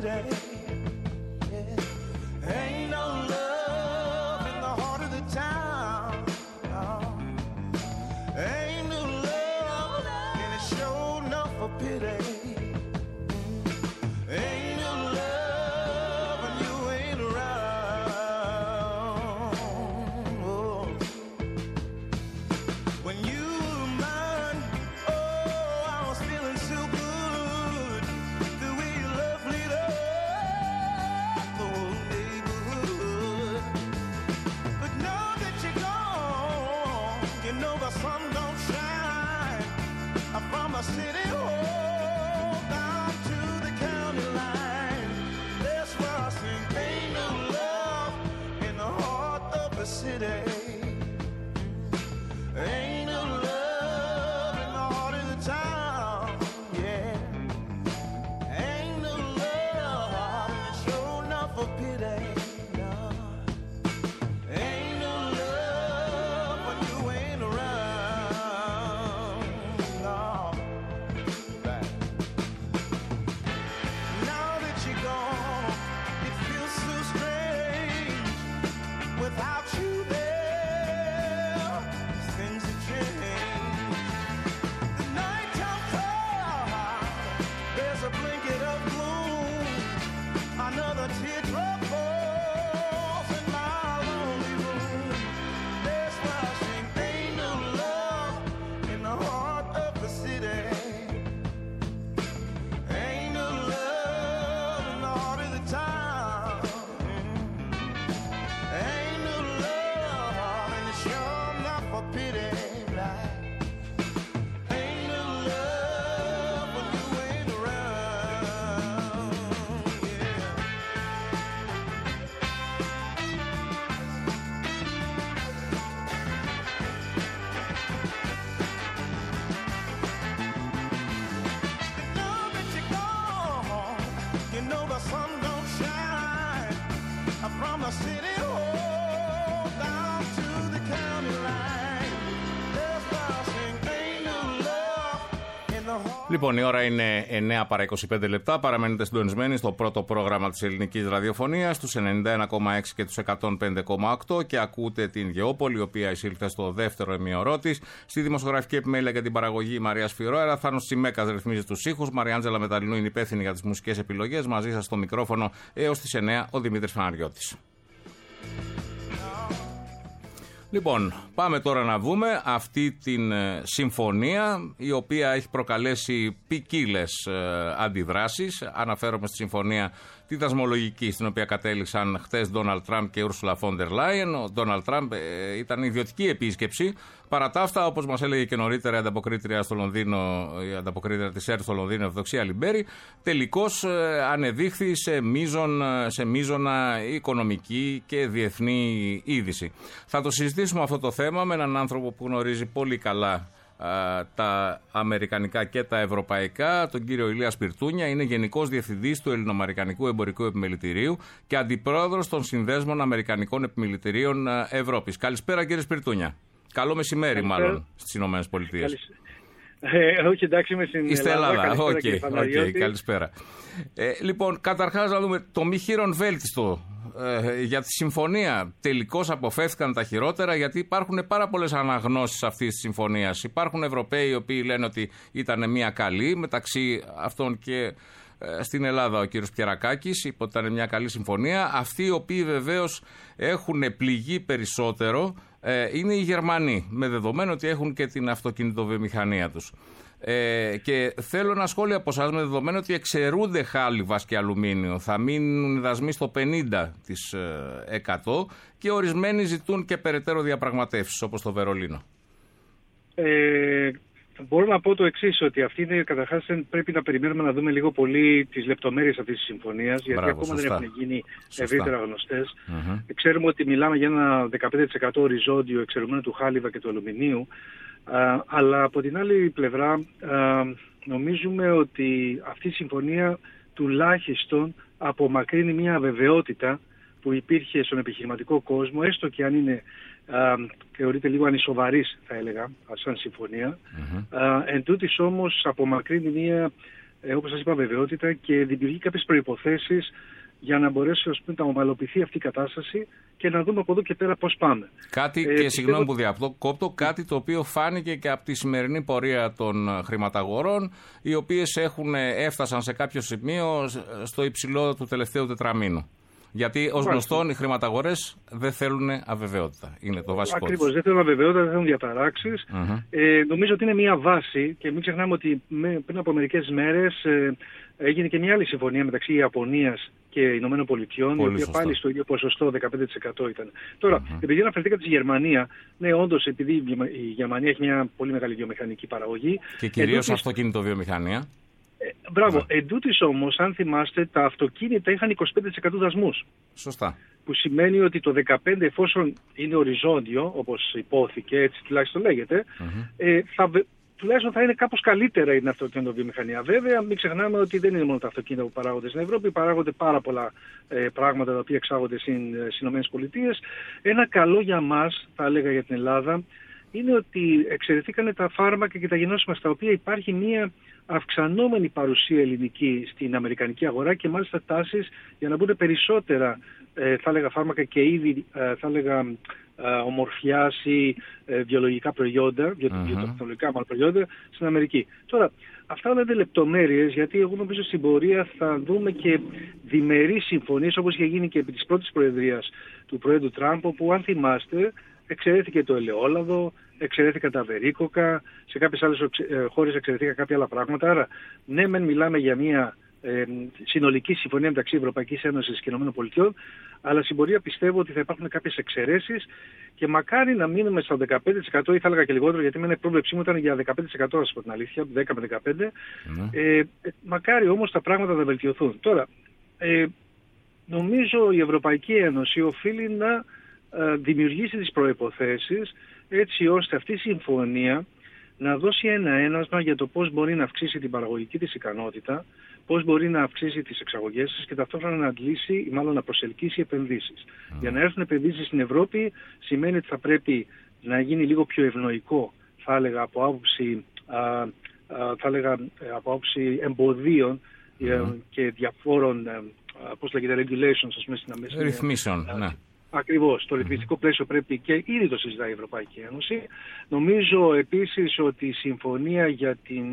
pity. Yeah. Ain't no love in the heart of the town. No. Ain't no love, and it sure enough for pity. Ain't no love when you ain't around. Oh. When you were mine, oh, I was feeling so good. The way you love lit up the whole neighborhood. But now that you're gone, you know the sun don't shine. I'm from a city hall down to the county line. That's why I sing, ain't no love in the heart of the city. Ain't no love in the heart of the town, yeah. Ain't no love, and it's sure enough for pity, no. Ain't no love when you ain't around, no. Right. Now that you're gone, it feels so strange without you there. Things have changed. The nighttime cloud, there's a blanket of gloom. Another teardrop falls in my lonely room. That's why I sing, ain't no love in the heart of the city. Ain't no love in the heart of the town. Ain't no love, and it's sure enough for pity. Right? Ain't no love when you ain't around. Yeah. Now that you're gone, you know the sun don't shine. I'm from the city hall down to the county line. That's why I sing, ain't no love in the heart. Λοιπόν, η ώρα είναι εννέα παρά είκοσι πέντε λεπτά. Παραμένετε συντονισμένοι στο πρώτο πρόγραμμα της ελληνικής ραδιοφωνίας, στους ενενήντα ένα κόμμα έξι και τους εκατόν πέντε κόμμα οκτώ, και ακούτε την Γεώπολη, η οποία εισήλθε στο δεύτερο ημιωρό της. Στη δημοσιογραφική επιμέλεια για την παραγωγή, η Μαρία Σφυρόερα. Θάνος Τσιμέκας ρυθμίζει τους ήχους. Μαριάντζελα Μεταλλινού είναι υπεύθυνη για τις μουσικές επιλογές. Μαζί σας στο μικρόφωνο έως τις εννέα ο Δημήτρης Φαναριώτης. Λοιπόν, πάμε τώρα να δούμε αυτή την ε, συμφωνία, η οποία έχει προκαλέσει ποικίλες ε, αντιδράσεις. Αναφέρομαι στη συμφωνία τη δασμολογική, στην οποία κατέληξαν χτες Ντόναλντ Τραμπ και Ούρσουλα φον ντερ Λάιεν. Ο Ντόναλντ Τραμπ ε, ήταν ιδιωτική επίσκεψη. Παρά τα αυτά, όπως μας έλεγε και νωρίτερα η ανταποκρίτρια στο Λονδίνο, η ανταποκρίτρια της ΕΡΤ στο Λονδίνο, Ευδοξία Λιμπέρη, τελικώς ε, ανεδείχθη σε, μείζον, σε μείζωνα οικονομική και διεθνή είδηση. Θα το συζητήσουμε αυτό το θέμα με έναν άνθρωπο που γνωρίζει πολύ καλά α, τα αμερικανικά και τα ευρωπαϊκά, τον κύριο Ηλία Σπιρτούνια. Είναι Γενικός Διευθυντής του Ελληνοαμερικανικού Εμπορικού Επιμελητηρίου και Αντιπρόεδρος των Συνδέσμων Αμερικανικών Επιμελητηρίων Ευρώπης. Καλησπέρα, κύριε Σπιρτούνια. Καλό μεσημέρι, καλησπέρα. Μάλλον, στις Ηνωμένες Πολιτείες. Ε, όχι, εντάξει, είμαι στην Είστε Ελλάδα. Ελλάδα. Οκ, okay, okay, καλησπέρα. Ε, λοιπόν, καταρχάς να δούμε το μη χείρον βέλτιστο ε, για τη συμφωνία. Τελικώς αποφεύθηκαν τα χειρότερα, γιατί υπάρχουν πάρα πολλές αναγνώσεις αυτής της συμφωνίας. Υπάρχουν Ευρωπαίοι οι οποίοι λένε ότι ήταν μια καλή, μεταξύ αυτών και στην Ελλάδα ο κύριος Πιερακάκης είπε ότι ήταν μια καλή συμφωνία. Αυτοί οι οποίοι βεβαίως έχουν πληγεί περισσότερο ε, είναι οι Γερμανοί, με δεδομένο ότι έχουν και την αυτοκινητοβιομηχανία τους. Ε, και θέλω ένα σχόλιο από εσάς, με δεδομένο ότι εξαιρούνται χάλιβας και αλουμίνιο. Θα μείνουν οι δασμοί στο πενήντα τοις εκατό και ορισμένοι ζητούν και περαιτέρω διαπραγματεύσεις, όπως το Βερολίνο. Ε, μπορώ να πω το εξής, ότι αυτή είναι, καταρχάς πρέπει να περιμένουμε να δούμε λίγο πολύ τις λεπτομέρειες αυτής της συμφωνίας, γιατί Μπράβο, ακόμα σωστά. δεν έχουν γίνει ευρύτερα γνωστές. Mm-hmm. Ξέρουμε ότι μιλάμε για ένα δεκαπέντε τοις εκατό οριζόντιο εξαιρουμένο του χάλιβα και του αλουμινίου, α, αλλά από την άλλη πλευρά α, νομίζουμε ότι αυτή η συμφωνία τουλάχιστον απομακρύνει μια αβεβαιότητα που υπήρχε στον επιχειρηματικό κόσμο, έστω και αν είναι α, θεωρείται λίγο ανισοβαρής, θα έλεγα, σαν συμφωνία. Mm-hmm. Α, εν τούτης όμως απομακρύνει μια ε, όπως σας είπα, αβεβαιότητα και δημιουργεί κάποιες προϋποθέσεις για να μπορέσει ας πούμε, να ομαλοποιηθεί αυτή η κατάσταση και να δούμε από εδώ και πέρα πώς πάμε. Κάτι, ε, και συγγνώμη που διακόπτω, κάτι το οποίο φάνηκε και από τη σημερινή πορεία των χρηματαγορών, οι οποίες έχουν, έφτασαν σε κάποιο σημείο στο υψηλό του τελευταίου τετραμήνου. Γιατί ως γνωστόν οι χρηματαγορές δεν θέλουν αβεβαιότητα. Είναι το βασικό. Ακριβώς, δεν θέλουν αβεβαιότητα, δεν θέλουν διαταράξεις. Mm-hmm. Ε, νομίζω ότι είναι μια βάση και μην ξεχνάμε ότι με, πριν από μερικές μέρες ε, έγινε και μια άλλη συμφωνία μεταξύ Ιαπωνίας και Ηνωμένων Πολιτειών, η οποία πάλι στο ίδιο ποσοστό δεκαπέντε τοις εκατό ήταν. Τώρα, mm-hmm. επειδή αναφερθήκατε στη Γερμανία, ναι, όντως, επειδή η Γερμανία έχει μια πολύ μεγάλη βιομηχανική παραγωγή. Και κυρίως αυτοκινητοβιομηχανία. Ε, μπράβο. Ναι. Εν τούτης όμως, αν θυμάστε, τα αυτοκίνητα είχαν είκοσι πέντε τοις εκατό δασμούς. Σωστά. Που σημαίνει ότι το δεκαπέντε τοις εκατό, εφόσον είναι οριζόντιο, όπως υπόθηκε, έτσι τουλάχιστον λέγεται, mm-hmm. ε, θα, τουλάχιστον θα είναι κάπως καλύτερα η αυτοκινητοβιομηχανία. Βέβαια, μην ξεχνάμε ότι δεν είναι μόνο τα αυτοκίνητα που παράγονται στην Ευρώπη, παράγονται πάρα πολλά ε, πράγματα τα οποία εξάγονται στις ΗΠΑ. Ένα καλό για μας, θα έλεγα για την Ελλάδα, είναι ότι εξαιρεθήκανε τα φάρμακα και τα γενώσιμα, στα οποία υπάρχει μια αυξανόμενη παρουσία ελληνική στην αμερικανική αγορά και μάλιστα τάσεις για να μπουν περισσότερα ε, θα έλεγα φάρμακα και ήδη ε, θα έλεγα ε, ομορφιάς ή ε, βιολογικά προϊόντα, βιοτεχνολογικά μάλλον προϊόντα στην Αμερική. Τώρα, αυτά όλα είναι λεπτομέρειες, γιατί εγώ νομίζω στην πορεία θα δούμε και διμερείς συμφωνίες, όπως είχε γίνει και επί της πρώτης προεδρίας του Προέδρου Τραμπ, όπου αν θυμάστε εξαιρέθηκε το ελαιόλαδο, εξαιρέθηκαν τα βερίκοκα, σε κάποιες άλλες χώρες εξαιρέθηκαν κάποια άλλα πράγματα. Άρα, ναι, μεν μιλάμε για μια ε, συνολική συμφωνία μεταξύ Ευρωπαϊκής Ένωσης και ΗΠΑ, αλλά στην πορεία πιστεύω ότι θα υπάρχουν κάποιες εξαιρέσεις και μακάρι να μείνουμε στα δεκαπέντε τοις εκατό ή θα έλεγα και λιγότερο, γιατί με πρόβλεψή μου ήταν για δεκαπέντε τοις εκατό, ας πω την αλήθεια, δέκα με δεκαπέντε. Mm. Ε, μακάρι όμως τα πράγματα να βελτιωθούν. Τώρα, ε, νομίζω η Ευρωπαϊκή Ένωση οφείλει να δημιουργήσει τις προϋποθέσεις έτσι ώστε αυτή η συμφωνία να δώσει ένα ένασμα για το πώς μπορεί να αυξήσει την παραγωγική της ικανότητα, πώς μπορεί να αυξήσει τις εξαγωγές της και ταυτόχρονα να αντλήσει ή μάλλον να προσελκύσει επενδύσεις. Mm. Για να έρθουν επενδύσεις στην Ευρώπη σημαίνει ότι θα πρέπει να γίνει λίγο πιο ευνοϊκό, θα έλεγα από άποψη, α, α, θα έλεγα, από άποψη εμποδίων mm. και διαφόρων, α, πώς λέγεται, regulations, ας πούμε, στην αμέση. Ρυθμίσεων, ναι. Ακριβώς. Το ρυθμιστικό πλαίσιο πρέπει και ήδη το συζητάει η Ευρωπαϊκή Ένωση. Νομίζω επίσης ότι η συμφωνία για την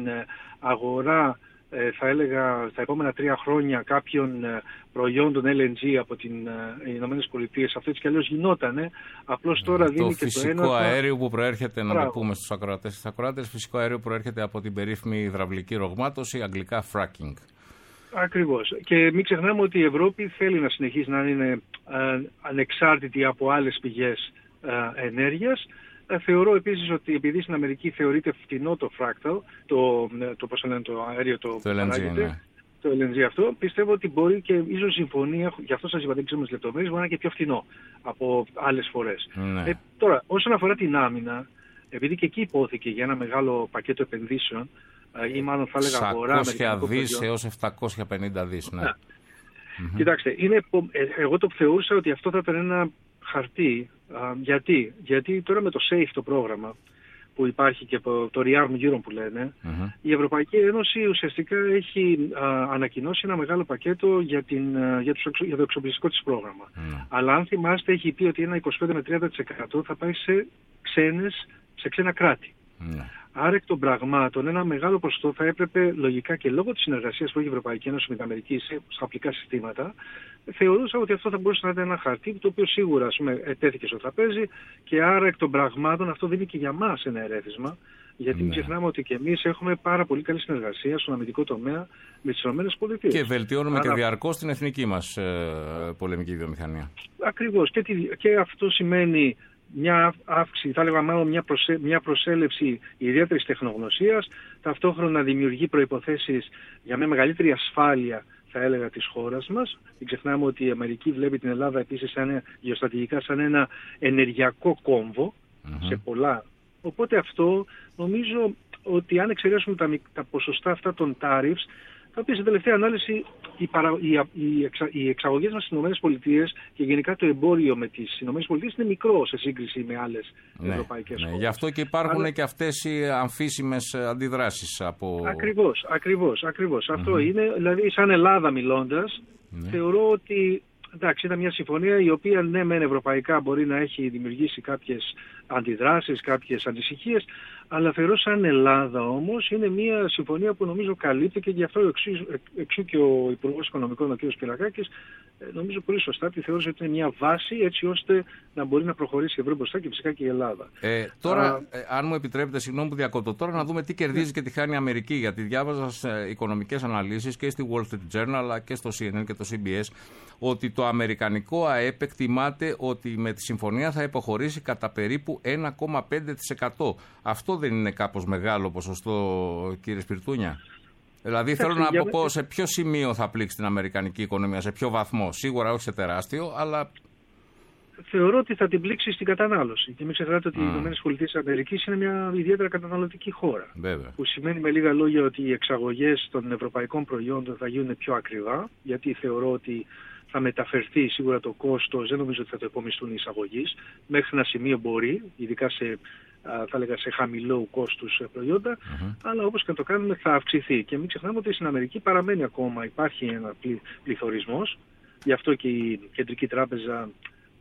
αγορά, θα έλεγα, στα επόμενα τρία χρόνια κάποιων προϊόντων ελ εν τζι από τις Ηνωμένες Πολιτείες, αυτό έτσι κι αλλιώς γινότανε. Απλώς τώρα το δίνει και το ένα. Το φυσικό αέριο που προέρχεται, να το πούμε στους ακροατές και στις ακροάτες, φυσικό αέριο προέρχεται από την περίφημη υδραυλική ρογμάτωση, αγγλικά fracking. Ακριβώς. Και μην ξεχνάμε ότι η Ευρώπη θέλει να συνεχίσει να είναι ε, ανεξάρτητη από άλλες πηγές ε, ενέργειας. Ε, θεωρώ επίσης ότι επειδή στην Αμερική θεωρείται φτηνό το fractal, το, το, πώς λένε, το αέριο το, το ελ εν τζι, ναι. το ελ εν τζι αυτό, πιστεύω ότι μπορεί και ίσως συμφωνία, γι' αυτό σας είπα δεν ξέρουμε τις λεπτομέρειες, μπορεί να είναι και πιο φτηνό από άλλες φορές. Ναι. Ε, τώρα, όσον αφορά την άμυνα, επειδή και εκεί υπόθηκε για ένα μεγάλο πακέτο επενδύσεων, ή μάλλον θα έλεγα αγορά εξακόσια δις έως επτακόσια πενήντα δις, ναι. ναι. Mm-hmm. Κοιτάξτε, είναι, εγώ το θεωρούσα ότι αυτό θα ήταν ένα χαρτί. Α, γιατί? Γιατί τώρα με το SAFE το πρόγραμμα που υπάρχει και το Rearm Europe που λένε, mm-hmm. η Ευρωπαϊκή Ένωση ουσιαστικά έχει α, ανακοινώσει ένα μεγάλο πακέτο για, την, α, για, τους, για το εξοπλιστικό της πρόγραμμα. Mm-hmm. Αλλά αν θυμάστε έχει πει ότι ένα είκοσι πέντε με τριάντα τοις εκατό θα πάει σε, ξένες, σε ξένα κράτη. Mm-hmm. Άρα εκ των πραγμάτων ένα μεγάλο ποσοστό θα έπρεπε λογικά και λόγω της συνεργασίας που έχει η Ευρωπαϊκή Ένωση με την Αμερική στα οπλικά συστήματα, θεωρούσα ότι αυτό θα μπορούσε να είναι ένα χαρτί το οποίο σίγουρα ας πούμε, ετέθηκε στο τραπέζι και άρα εκ των πραγμάτων αυτό δίνει και για μας ένα ερέθισμα. Γιατί μην ξεχνάμε ότι και εμείς έχουμε πάρα πολύ καλή συνεργασία στον αμυντικό τομέα με τις ΗΠΑ. Και βελτιώνουμε άρα... και διαρκώς την εθνική μας ε, πολεμική βιομηχανία. Ακριβώς. Και, και αυτό σημαίνει μια αύξηση, θα έλεγα μάλλον μια, προσε, μια προσέλευση ιδιαίτερης τεχνογνωσίας, ταυτόχρονα δημιουργεί προϋποθέσεις για μια μεγαλύτερη ασφάλεια, θα έλεγα, της χώρας μας. Μην ξεχνάμε ότι η Αμερική βλέπει την Ελλάδα επίσης σαν, γεωστρατηγικά σαν ένα ενεργειακό κόμβο mm-hmm. σε πολλά. Οπότε αυτό νομίζω ότι αν εξαιρέσουμε τα, τα ποσοστά αυτά των tariffs, τα οποία σε τελευταία ανάλυση οι, παρα... οι, οι, εξα... οι εξαγωγές μας στις ΗΠΑ και γενικά το εμπόριο με τις ΗΠΑ είναι μικρό σε σύγκριση με άλλες ναι, ευρωπαϊκές ναι, χώρες. Γι' αυτό και υπάρχουν Αλλά... και αυτές οι αμφίσιμες αντιδράσεις από... Ακριβώς, ακριβώς, ακριβώς. Mm-hmm. Αυτό είναι, δηλαδή σαν Ελλάδα μιλώντας, ναι. θεωρώ ότι εντάξει, ήταν μια συμφωνία η οποία ναι μεν ευρωπαϊκά μπορεί να έχει δημιουργήσει κάποιες αντιδράσεις, κάποιες ανησυχίες, αλλά θεωρώ σαν Ελλάδα όμως είναι μια συμφωνία που νομίζω καλύπτει και γι' αυτό εξού, εξού και ο Υπουργός Οικονομικών, ο κ. Κυριακάκης, νομίζω πολύ σωστά τη θεώρησε ότι είναι μια βάση έτσι ώστε να μπορεί να προχωρήσει η Ευρώπη μπροστά και φυσικά και η Ελλάδα. Ε, τώρα, Α, ε, αν μου επιτρέπετε, συγγνώμη που διακόπτω, τώρα να δούμε τι κερδίζει και τι χάνει η Αμερική, γιατί διάβαζα σε οικονομικές αναλύσεις και στη Wall Street Journal αλλά και στο σι εν εν και το σι μπι ες ότι το αμερικανικό ΑΕΠ εκτιμάται ότι με τη συμφωνία θα υποχωρήσει κατά περίπου ένα κόμμα πέντε τοις εκατό. Αυτό δεν είναι κάπως μεγάλο ποσοστό, κύριε Σπιρτούνια? Δηλαδή θέλω να για... πω σε ποιο σημείο θα πλήξει την αμερικανική οικονομία, σε ποιο βαθμό? Σίγουρα όχι σε τεράστιο, αλλά... Θεωρώ ότι θα την πλήξει στην κατανάλωση. Και μην ξεχνάτε ότι mm. οι ΗΠΑ είναι μια ιδιαίτερα καταναλωτική χώρα. Βέβαια. Που σημαίνει με λίγα λόγια ότι οι εξαγωγές των ευρωπαϊκών προϊόντων θα γίνουν πιο ακριβά, γιατί θεωρώ ότι θα μεταφερθεί σίγουρα το κόστος, δεν νομίζω ότι θα το επομιστούν οι εισαγωγείς. Μέχρι ένα σημείο μπορεί, ειδικά σε, θα έλεγα, σε χαμηλού κόστους προϊόντα, mm-hmm. αλλά όπως και να το κάνουμε θα αυξηθεί. Και μην ξεχνάμε ότι στην Αμερική παραμένει ακόμα, υπάρχει ένα πληθωρισμός, γι' αυτό και η Κεντρική Τράπεζα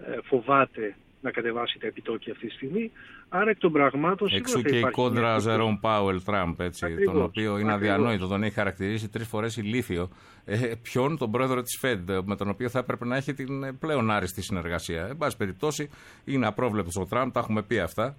φοβάται να κατεβάσει τα επιτόκια αυτή τη στιγμή. Άρα εκ των πραγμάτων εξού και η κόντρα Ζερόμ Πάουελ Τραμπ, έτσι, ακριβώς, τον οποίο είναι ακριβώς αδιανόητο, τον έχει χαρακτηρίσει τρεις φορές ηλίθιο. Ε, ποιον? Τον πρόεδρο της Φεντ, με τον οποίο θα έπρεπε να έχει την πλέον άριστη συνεργασία. Εν πάση περιπτώσει, είναι απρόβλεπτος ο Τραμπ, τα έχουμε πει αυτά.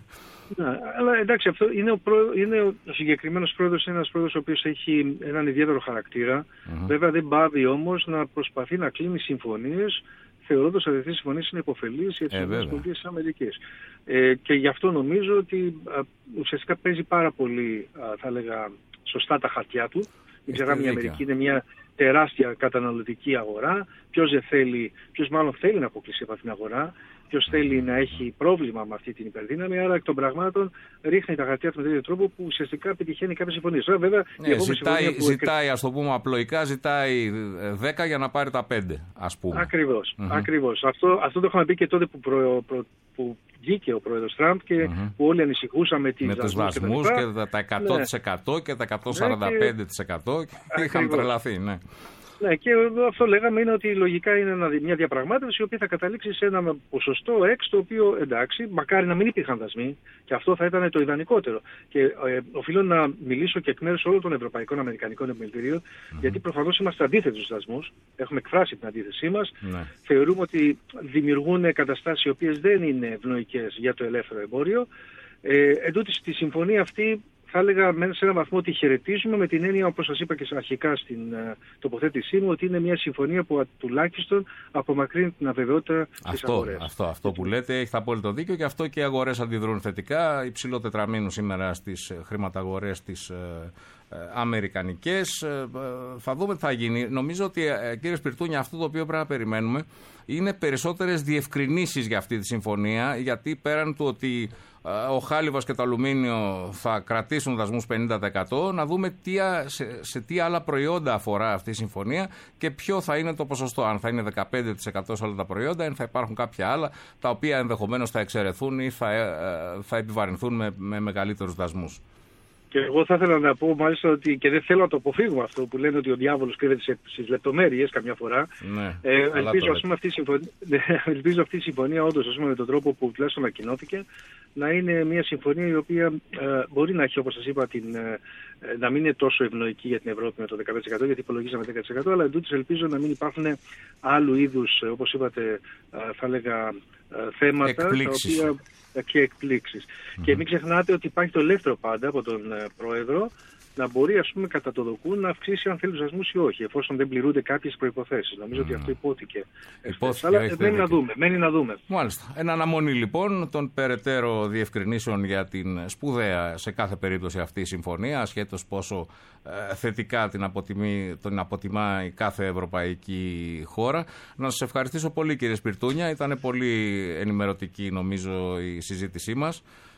Ναι, αλλά εντάξει, αυτό είναι ο, προ... είναι ο συγκεκριμένος πρόεδρος, είναι ένας πρόεδρος ο οποίος έχει έναν ιδιαίτερο χαρακτήρα. Mm-hmm. Βέβαια δεν πάβει όμως να προσπαθεί να κλείνει συμφωνίες, θεωρώντας ότι αυτές οι συμφωνίες είναι υποφελείς για τις ΗΠΑ. Ε, και γι' αυτό νομίζω ότι α, ουσιαστικά παίζει πάρα πολύ, α, θα έλεγα, σωστά τα χαρτιά του. Μην ξεχνάμε, η Αμερική είναι μια τεράστια καταναλωτική αγορά. Ποιος δεν θέλει, ποιος μάλλον θέλει να αποκλείσει από αυτήν την αγορά, ποιος θέλει να έχει πρόβλημα με αυτή την υπερδύναμη. Άρα εκ των πραγμάτων ρίχνει τα χαρτιά του με τέτοιο τρόπο που ουσιαστικά πετυχαίνει κάποιες συμφωνίες. Βέβαια, ναι, ζητάει, που... ζητάει, ας το πούμε απλοϊκά, ζητάει δέκα για να πάρει τα πέντε, ας πούμε. Ακριβώς. Mm-hmm. Ακριβώς. Αυτό, αυτό το είχαμε πει και τότε που, προ, προ, που βγήκε ο πρόεδρος Τραμπ και mm-hmm. που όλοι ανησυχούσαμε τις με τους βαθμούς και, και τα εκατό τοις εκατό ναι. και τα εκατόν σαράντα πέντε τοις εκατό και είχαν τρελαθεί. Ναι. Ναι, και αυτό λέγαμε είναι ότι λογικά είναι μια διαπραγμάτευση η οποία θα καταλήξει σε ένα ποσοστό εξ, το οποίο εντάξει, μακάρι να μην υπήρχαν δασμοί και αυτό θα ήταν το ιδανικότερο. Και ε, οφείλω να μιλήσω και εκ μέρους όλων των ευρωπαϊκών αμερικανικών επιμελητηρίων, mm-hmm. γιατί προφανώς είμαστε αντίθετοι στους δασμούς, έχουμε εκφράσει την αντίθεσή μας. Mm-hmm. Θεωρούμε ότι δημιουργούν καταστάσεις οι οποίες δεν είναι ευνοϊκές για το ελεύθερο εμπόριο. Ε, εν τούτης, τη συμφωνία αυτή θα έλεγα σε έναν βαθμό ότι χαιρετίζουμε, με την έννοια, όπως σας είπα και αρχικά στην uh, τοποθέτησή μου, ότι είναι μια συμφωνία που uh, τουλάχιστον απομακρύνει την αβεβαιότητα στις αγορές. Αυτό, αυτό που λέτε έχει απόλυτο δίκιο και αυτό και οι αγορές αντιδρούν θετικά. Υψηλό τετραμήνου σήμερα στις χρηματαγορές της uh, αμερικανικές. Θα δούμε τι θα γίνει. Νομίζω ότι, κύριε Σπιρτούνια, αυτό το οποίο πρέπει να περιμένουμε είναι περισσότερες διευκρινήσεις για αυτή τη συμφωνία, γιατί πέραν του ότι ο χάλιβας και το αλουμίνιο θα κρατήσουν δασμούς πενήντα τοις εκατό, να δούμε τι, σε, σε τι άλλα προϊόντα αφορά αυτή η συμφωνία και ποιο θα είναι το ποσοστό. Αν θα είναι δεκαπέντε τοις εκατό σε όλα τα προϊόντα, αν θα υπάρχουν κάποια άλλα τα οποία ενδεχομένως θα εξαιρεθούν ή θα, θα επιβαρυνθούν με, με μεγαλύτερους δασμούς. Και εγώ θα ήθελα να πω μάλιστα ότι, και δεν θέλω να το αποφύγουμε αυτό που λένε ότι ο διάβολος κρύβεται στις λεπτομέρειες καμιά φορά. Ναι, ε, ελπίζω, ας πούμε, αυτή η συμφωνία, ελπίζω αυτή η συμφωνία όντως, ας πούμε, με τον τρόπο που τουλάχιστον ανακοινώθηκε, να είναι μια συμφωνία η οποία ε, μπορεί να έχει, όπως σας είπα, την, ε, να μην είναι τόσο ευνοϊκή για την Ευρώπη με το δεκαπέντε τοις εκατό, γιατί υπολογίζαμε δέκα τοις εκατό, αλλά εντούτοις ελπίζω να μην υπάρχουν άλλου είδους, όπως είπατε, ε, θα έλεγα, ε, θέματα εκπλήξεις. τα οποία, και εκπλήξεις. Mm-hmm. Και μην ξεχνάτε ότι υπάρχει το ελεύθερο πάντα από τον ε, Πρόεδρο να μπορεί, ας πούμε, κατά το δοκούν να αυξήσει αν θέλει τους δασμούς ή όχι, εφόσον δεν πληρούνται κάποιες προϋποθέσεις. Νομίζω mm. ότι αυτό υπόθηκε. υπόθηκε αλλά μένει να δούμε. Μένει να δούμε. Μάλιστα. Εν αναμονή λοιπόν των περαιτέρω διευκρινήσεων για την σπουδαία σε κάθε περίπτωση αυτή η συμφωνία, ασχέτως πόσο ε, θετικά την, αποτιμεί, την αποτιμά η κάθε ευρωπαϊκή χώρα. Να σας ευχαριστήσω πολύ, κύριε Σπιρτούνια. Ήταν πολύ ενημερωτική, νομίζω, η συζήτησή μας.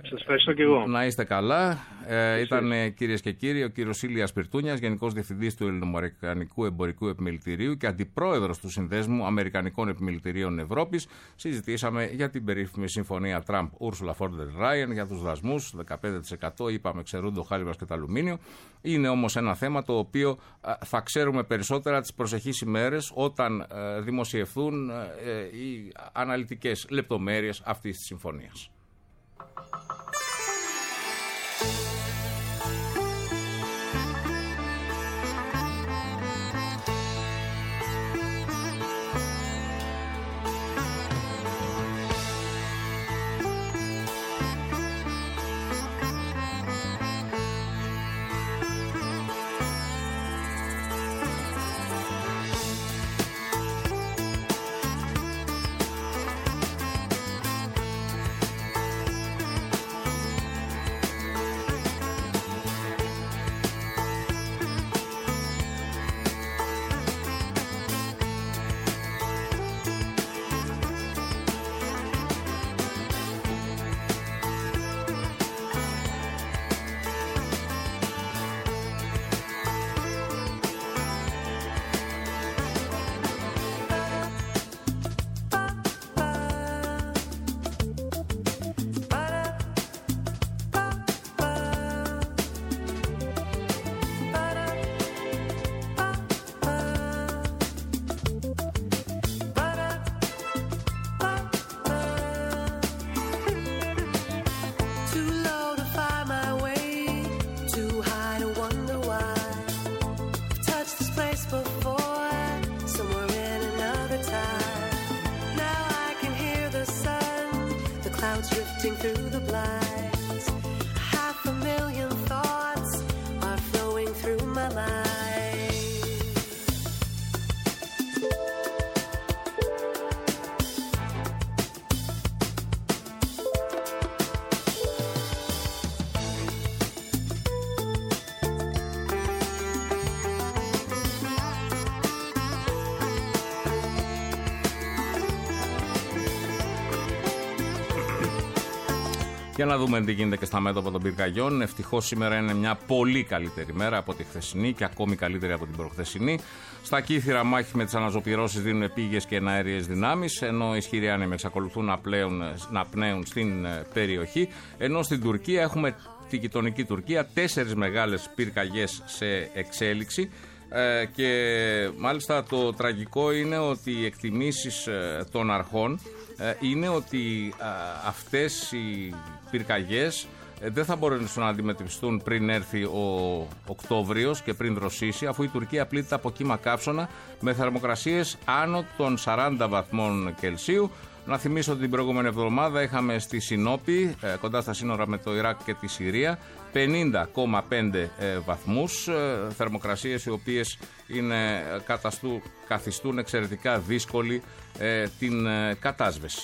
Σας ευχαριστώ και εγώ. Να είστε καλά. Ε, ήταν, κυρίες και κύριοι, ο κύριος Ηλίας Πυρτούνιας, Γενικός Διευθυντής του Ελληνοαμερικανικού Εμπορικού Επιμελητηρίου και Αντιπρόεδρος του Συνδέσμου Αμερικανικών Επιμελητηρίων Ευρώπης. Συζητήσαμε για την περίφημη συμφωνία Τραμπ-Ούρσουλα Φόντερ Ράιεν, για τους δασμούς, δεκαπέντε τοις εκατό είπαμε, ξερούνται ο χάλιβας και το αλουμίνιο. Είναι όμως ένα θέμα το οποίο α, θα ξέρουμε περισσότερα τις προσεχείς ημέρες όταν α, δημοσιευθούν α, οι αναλυτικές λεπτομέρειες αυτής της συμφωνίας. Drifting through the blinds, half a million thoughts are flowing through my mind. Για να δούμε τι γίνεται και στα μέτωπα των πυρκαγιών. Ευτυχώς σήμερα είναι μια πολύ καλύτερη μέρα από τη χθεσινή και ακόμη καλύτερη από την προχθεσινή. Στα Κύθυρα μάχη με τις αναζωπυρώσεις δίνουν επίγειες και εναέριες δυνάμεις, ενώ ισχυροί άνεμοι εξακολουθούν να, πλέουν, να πνέουν στην περιοχή. Ενώ στην Τουρκία έχουμε τη γειτονική Τουρκία, τέσσερις μεγάλες πυρκαγιές σε εξέλιξη. Ε, και μάλιστα το τραγικό είναι ότι οι εκτιμήσεις ε, των αρχών ε, είναι ότι ε, αυτές οι πυρκαγιές ε, δεν θα μπορούν να αντιμετωπιστούν πριν έρθει ο Οκτώβριος και πριν δροσίσει, αφού η Τουρκία πλήττεται από κύμα καύσωνα με θερμοκρασίες άνω των σαράντα βαθμών Κελσίου. Να θυμίσω ότι την προηγούμενη εβδομάδα είχαμε στη Σινόπη, ε, κοντά στα σύνορα με το Ιράκ και τη Συρία, πενήντα κόμμα πέντε ε, βαθμούς, ε, θερμοκρασίες οι οποίες είναι, καταστού, καθιστούν εξαιρετικά δύσκολη ε, την ε, κατάσβεση.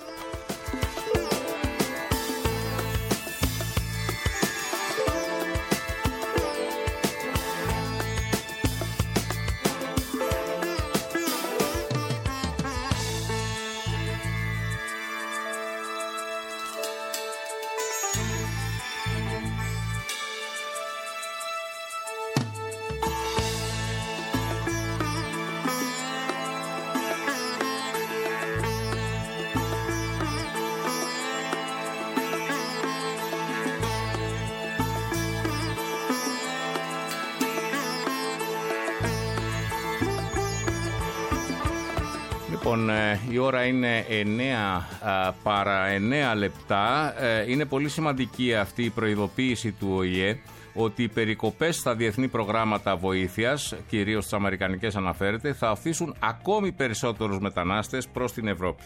Λοιπόν, η ώρα είναι εννέα παρά εννέα λεπτά. Είναι πολύ σημαντική αυτή η προειδοποίηση του Ο Η Ε ότι οι περικοπές στα διεθνή προγράμματα βοήθειας, κυρίως στις αμερικανικές αναφέρεται, θα αφήσουν ακόμη περισσότερους μετανάστες προς την Ευρώπη.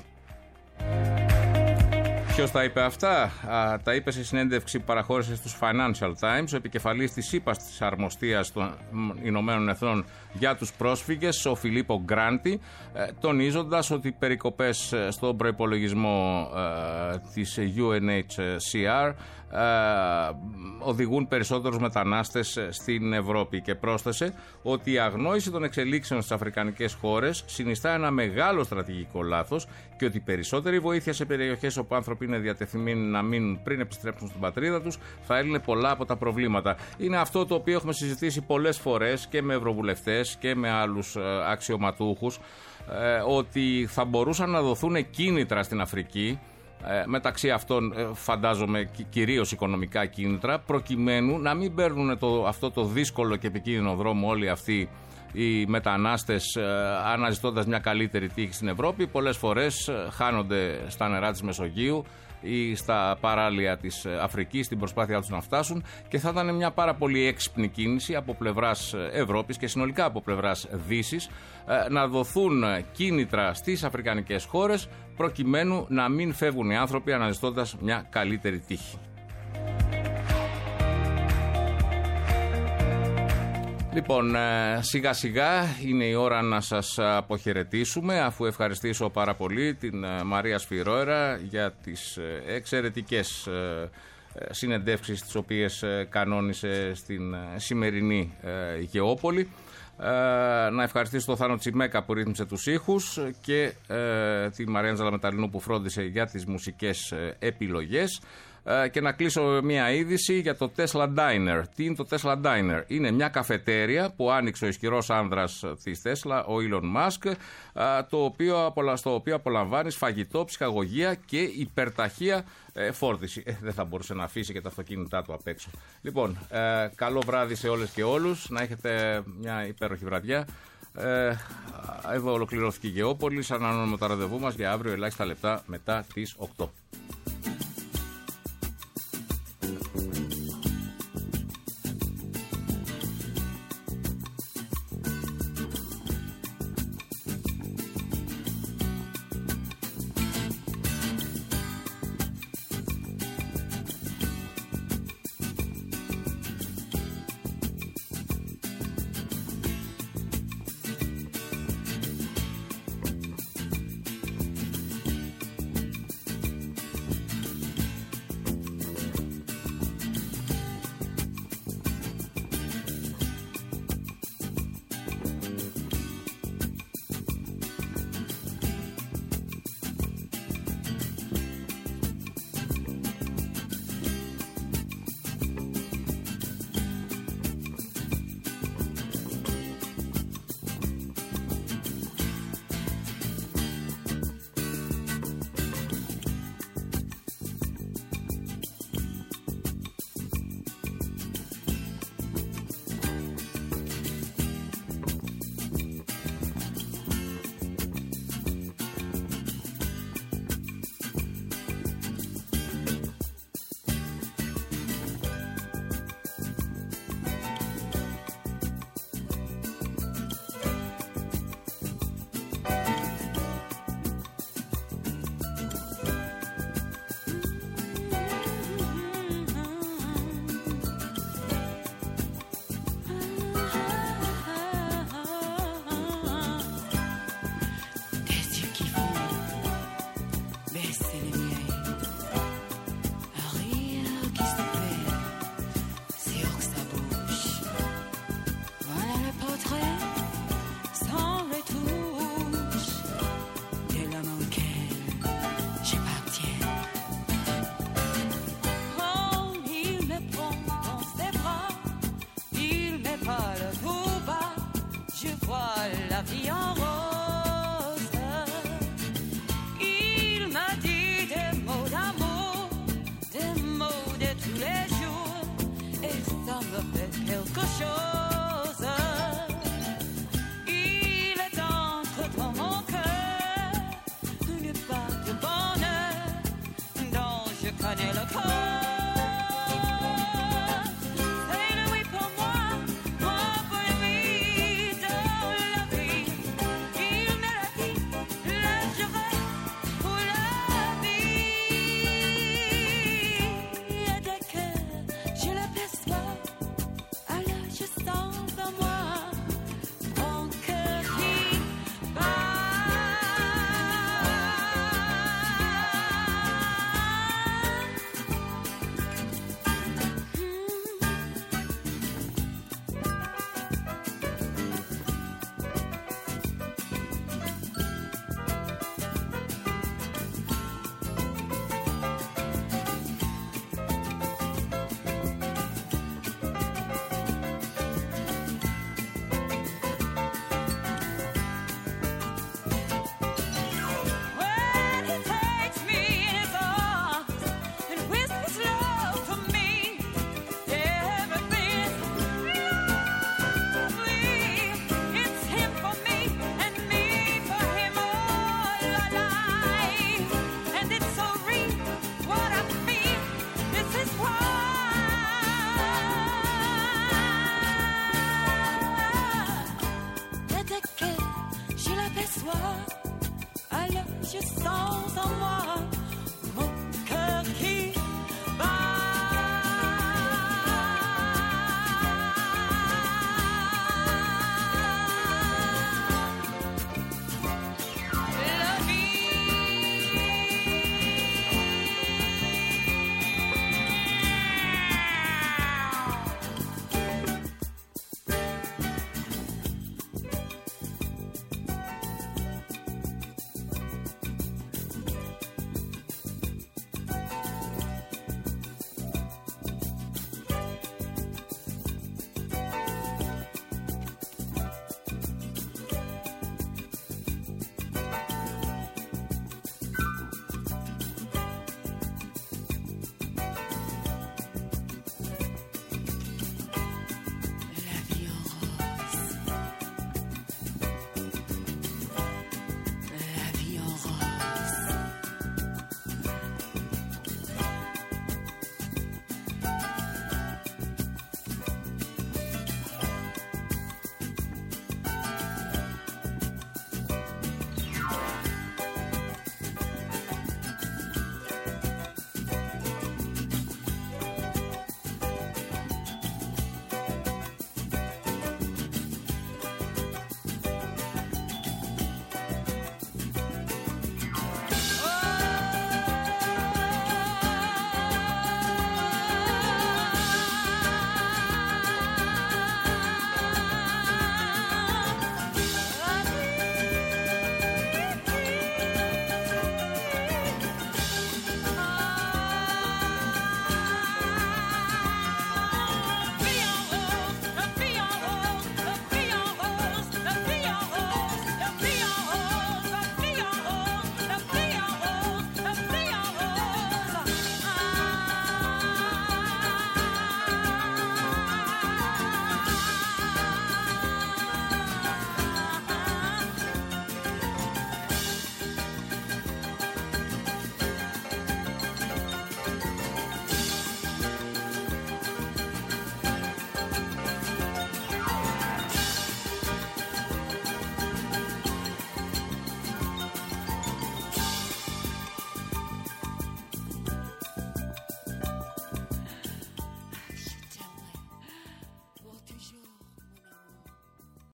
Ποιος τα είπε αυτά? Α, τα είπε σε συνέντευξη που παραχώρησε στους Financial Times ο επικεφαλής της ΥΠΑ της Αρμοστίας των Ηνωμένων Εθνών για τους πρόσφυγες, ο Φιλίππο Γκράντι, ε, τονίζοντας ότι οι περικοπές στον προϋπολογισμό ε, της γιου εν έιτς σι αρ οδηγούν περισσότερους μετανάστες στην Ευρώπη, και πρόσθεσε ότι η αγνόηση των εξελίξεων στις αφρικανικές χώρες συνιστά ένα μεγάλο στρατηγικό λάθος και ότι περισσότερη βοήθεια σε περιοχές όπου άνθρωποι είναι διατεθειμένοι να μείνουν πριν επιστρέψουν στην πατρίδα τους θα έλυνε πολλά από τα προβλήματα. Είναι αυτό το οποίο έχουμε συζητήσει πολλές φορές και με ευρωβουλευτές και με άλλους αξιωματούχους, ότι θα μπορούσαν να δοθούν κίνητρα στην Αφρική, Ε, μεταξύ αυτών ε, φαντάζομαι κυρίως οικονομικά κίνητρα, προκειμένου να μην παίρνουν το, αυτό το δύσκολο και επικίνδυνο δρόμο όλοι αυτοί οι μετανάστες, ε, αναζητώντας μια καλύτερη τύχη στην Ευρώπη. Πολλές φορές ε, χάνονται στα νερά της Μεσογείου ή στα παράλια της Αφρικής στην προσπάθειά τους να φτάσουν, και θα ήταν μια πάρα πολύ έξυπνη κίνηση από πλευράς Ευρώπης και συνολικά από πλευράς Δύσης να δοθούν κίνητρα στις αφρικανικές χώρες προκειμένου να μην φεύγουν οι άνθρωποι αναζητώντας μια καλύτερη τύχη. Λοιπόν, σιγά σιγά είναι η ώρα να σας αποχαιρετήσουμε, αφού ευχαριστήσω πάρα πολύ την Μαρία Σφυρόερα για τις εξαιρετικές συνεντεύξεις τις οποίες κανόνισε στην σημερινή Γεώπολη. Να ευχαριστήσω τον Θάνο Τσιμέκα που ρύθμισε τους ήχους και τη Μαριάντζελα Μεταλλινού που φρόντισε για τις μουσικές επιλογές. Και να κλείσω μια είδηση για το Tesla Diner. Τι είναι το Tesla Diner? Είναι μια καφετέρια που άνοιξε ο ισχυρός άνδρας της Tesla, ο Elon Musk, το οποίο, στο οποίο απολαμβάνεις φαγητό, ψυχαγωγία και υπερταχεία φόρτιση. Ε, δεν θα μπορούσε να αφήσει και τα αυτοκίνητά του απ' έξω. Λοιπόν, ε, καλό βράδυ σε όλες και όλους. Να έχετε μια υπέροχη βραδιά. Ε, εδώ ολοκληρώθηκε η Γεώπολη. Ανανώνουμε το ραντεβού μας για αύριο ελάχιστα λεπτά μετά τις οκτώ. La vie en rose. Il m'a dit des mots d'amour, des mots de tous les jours, et ça me fait quelque chose.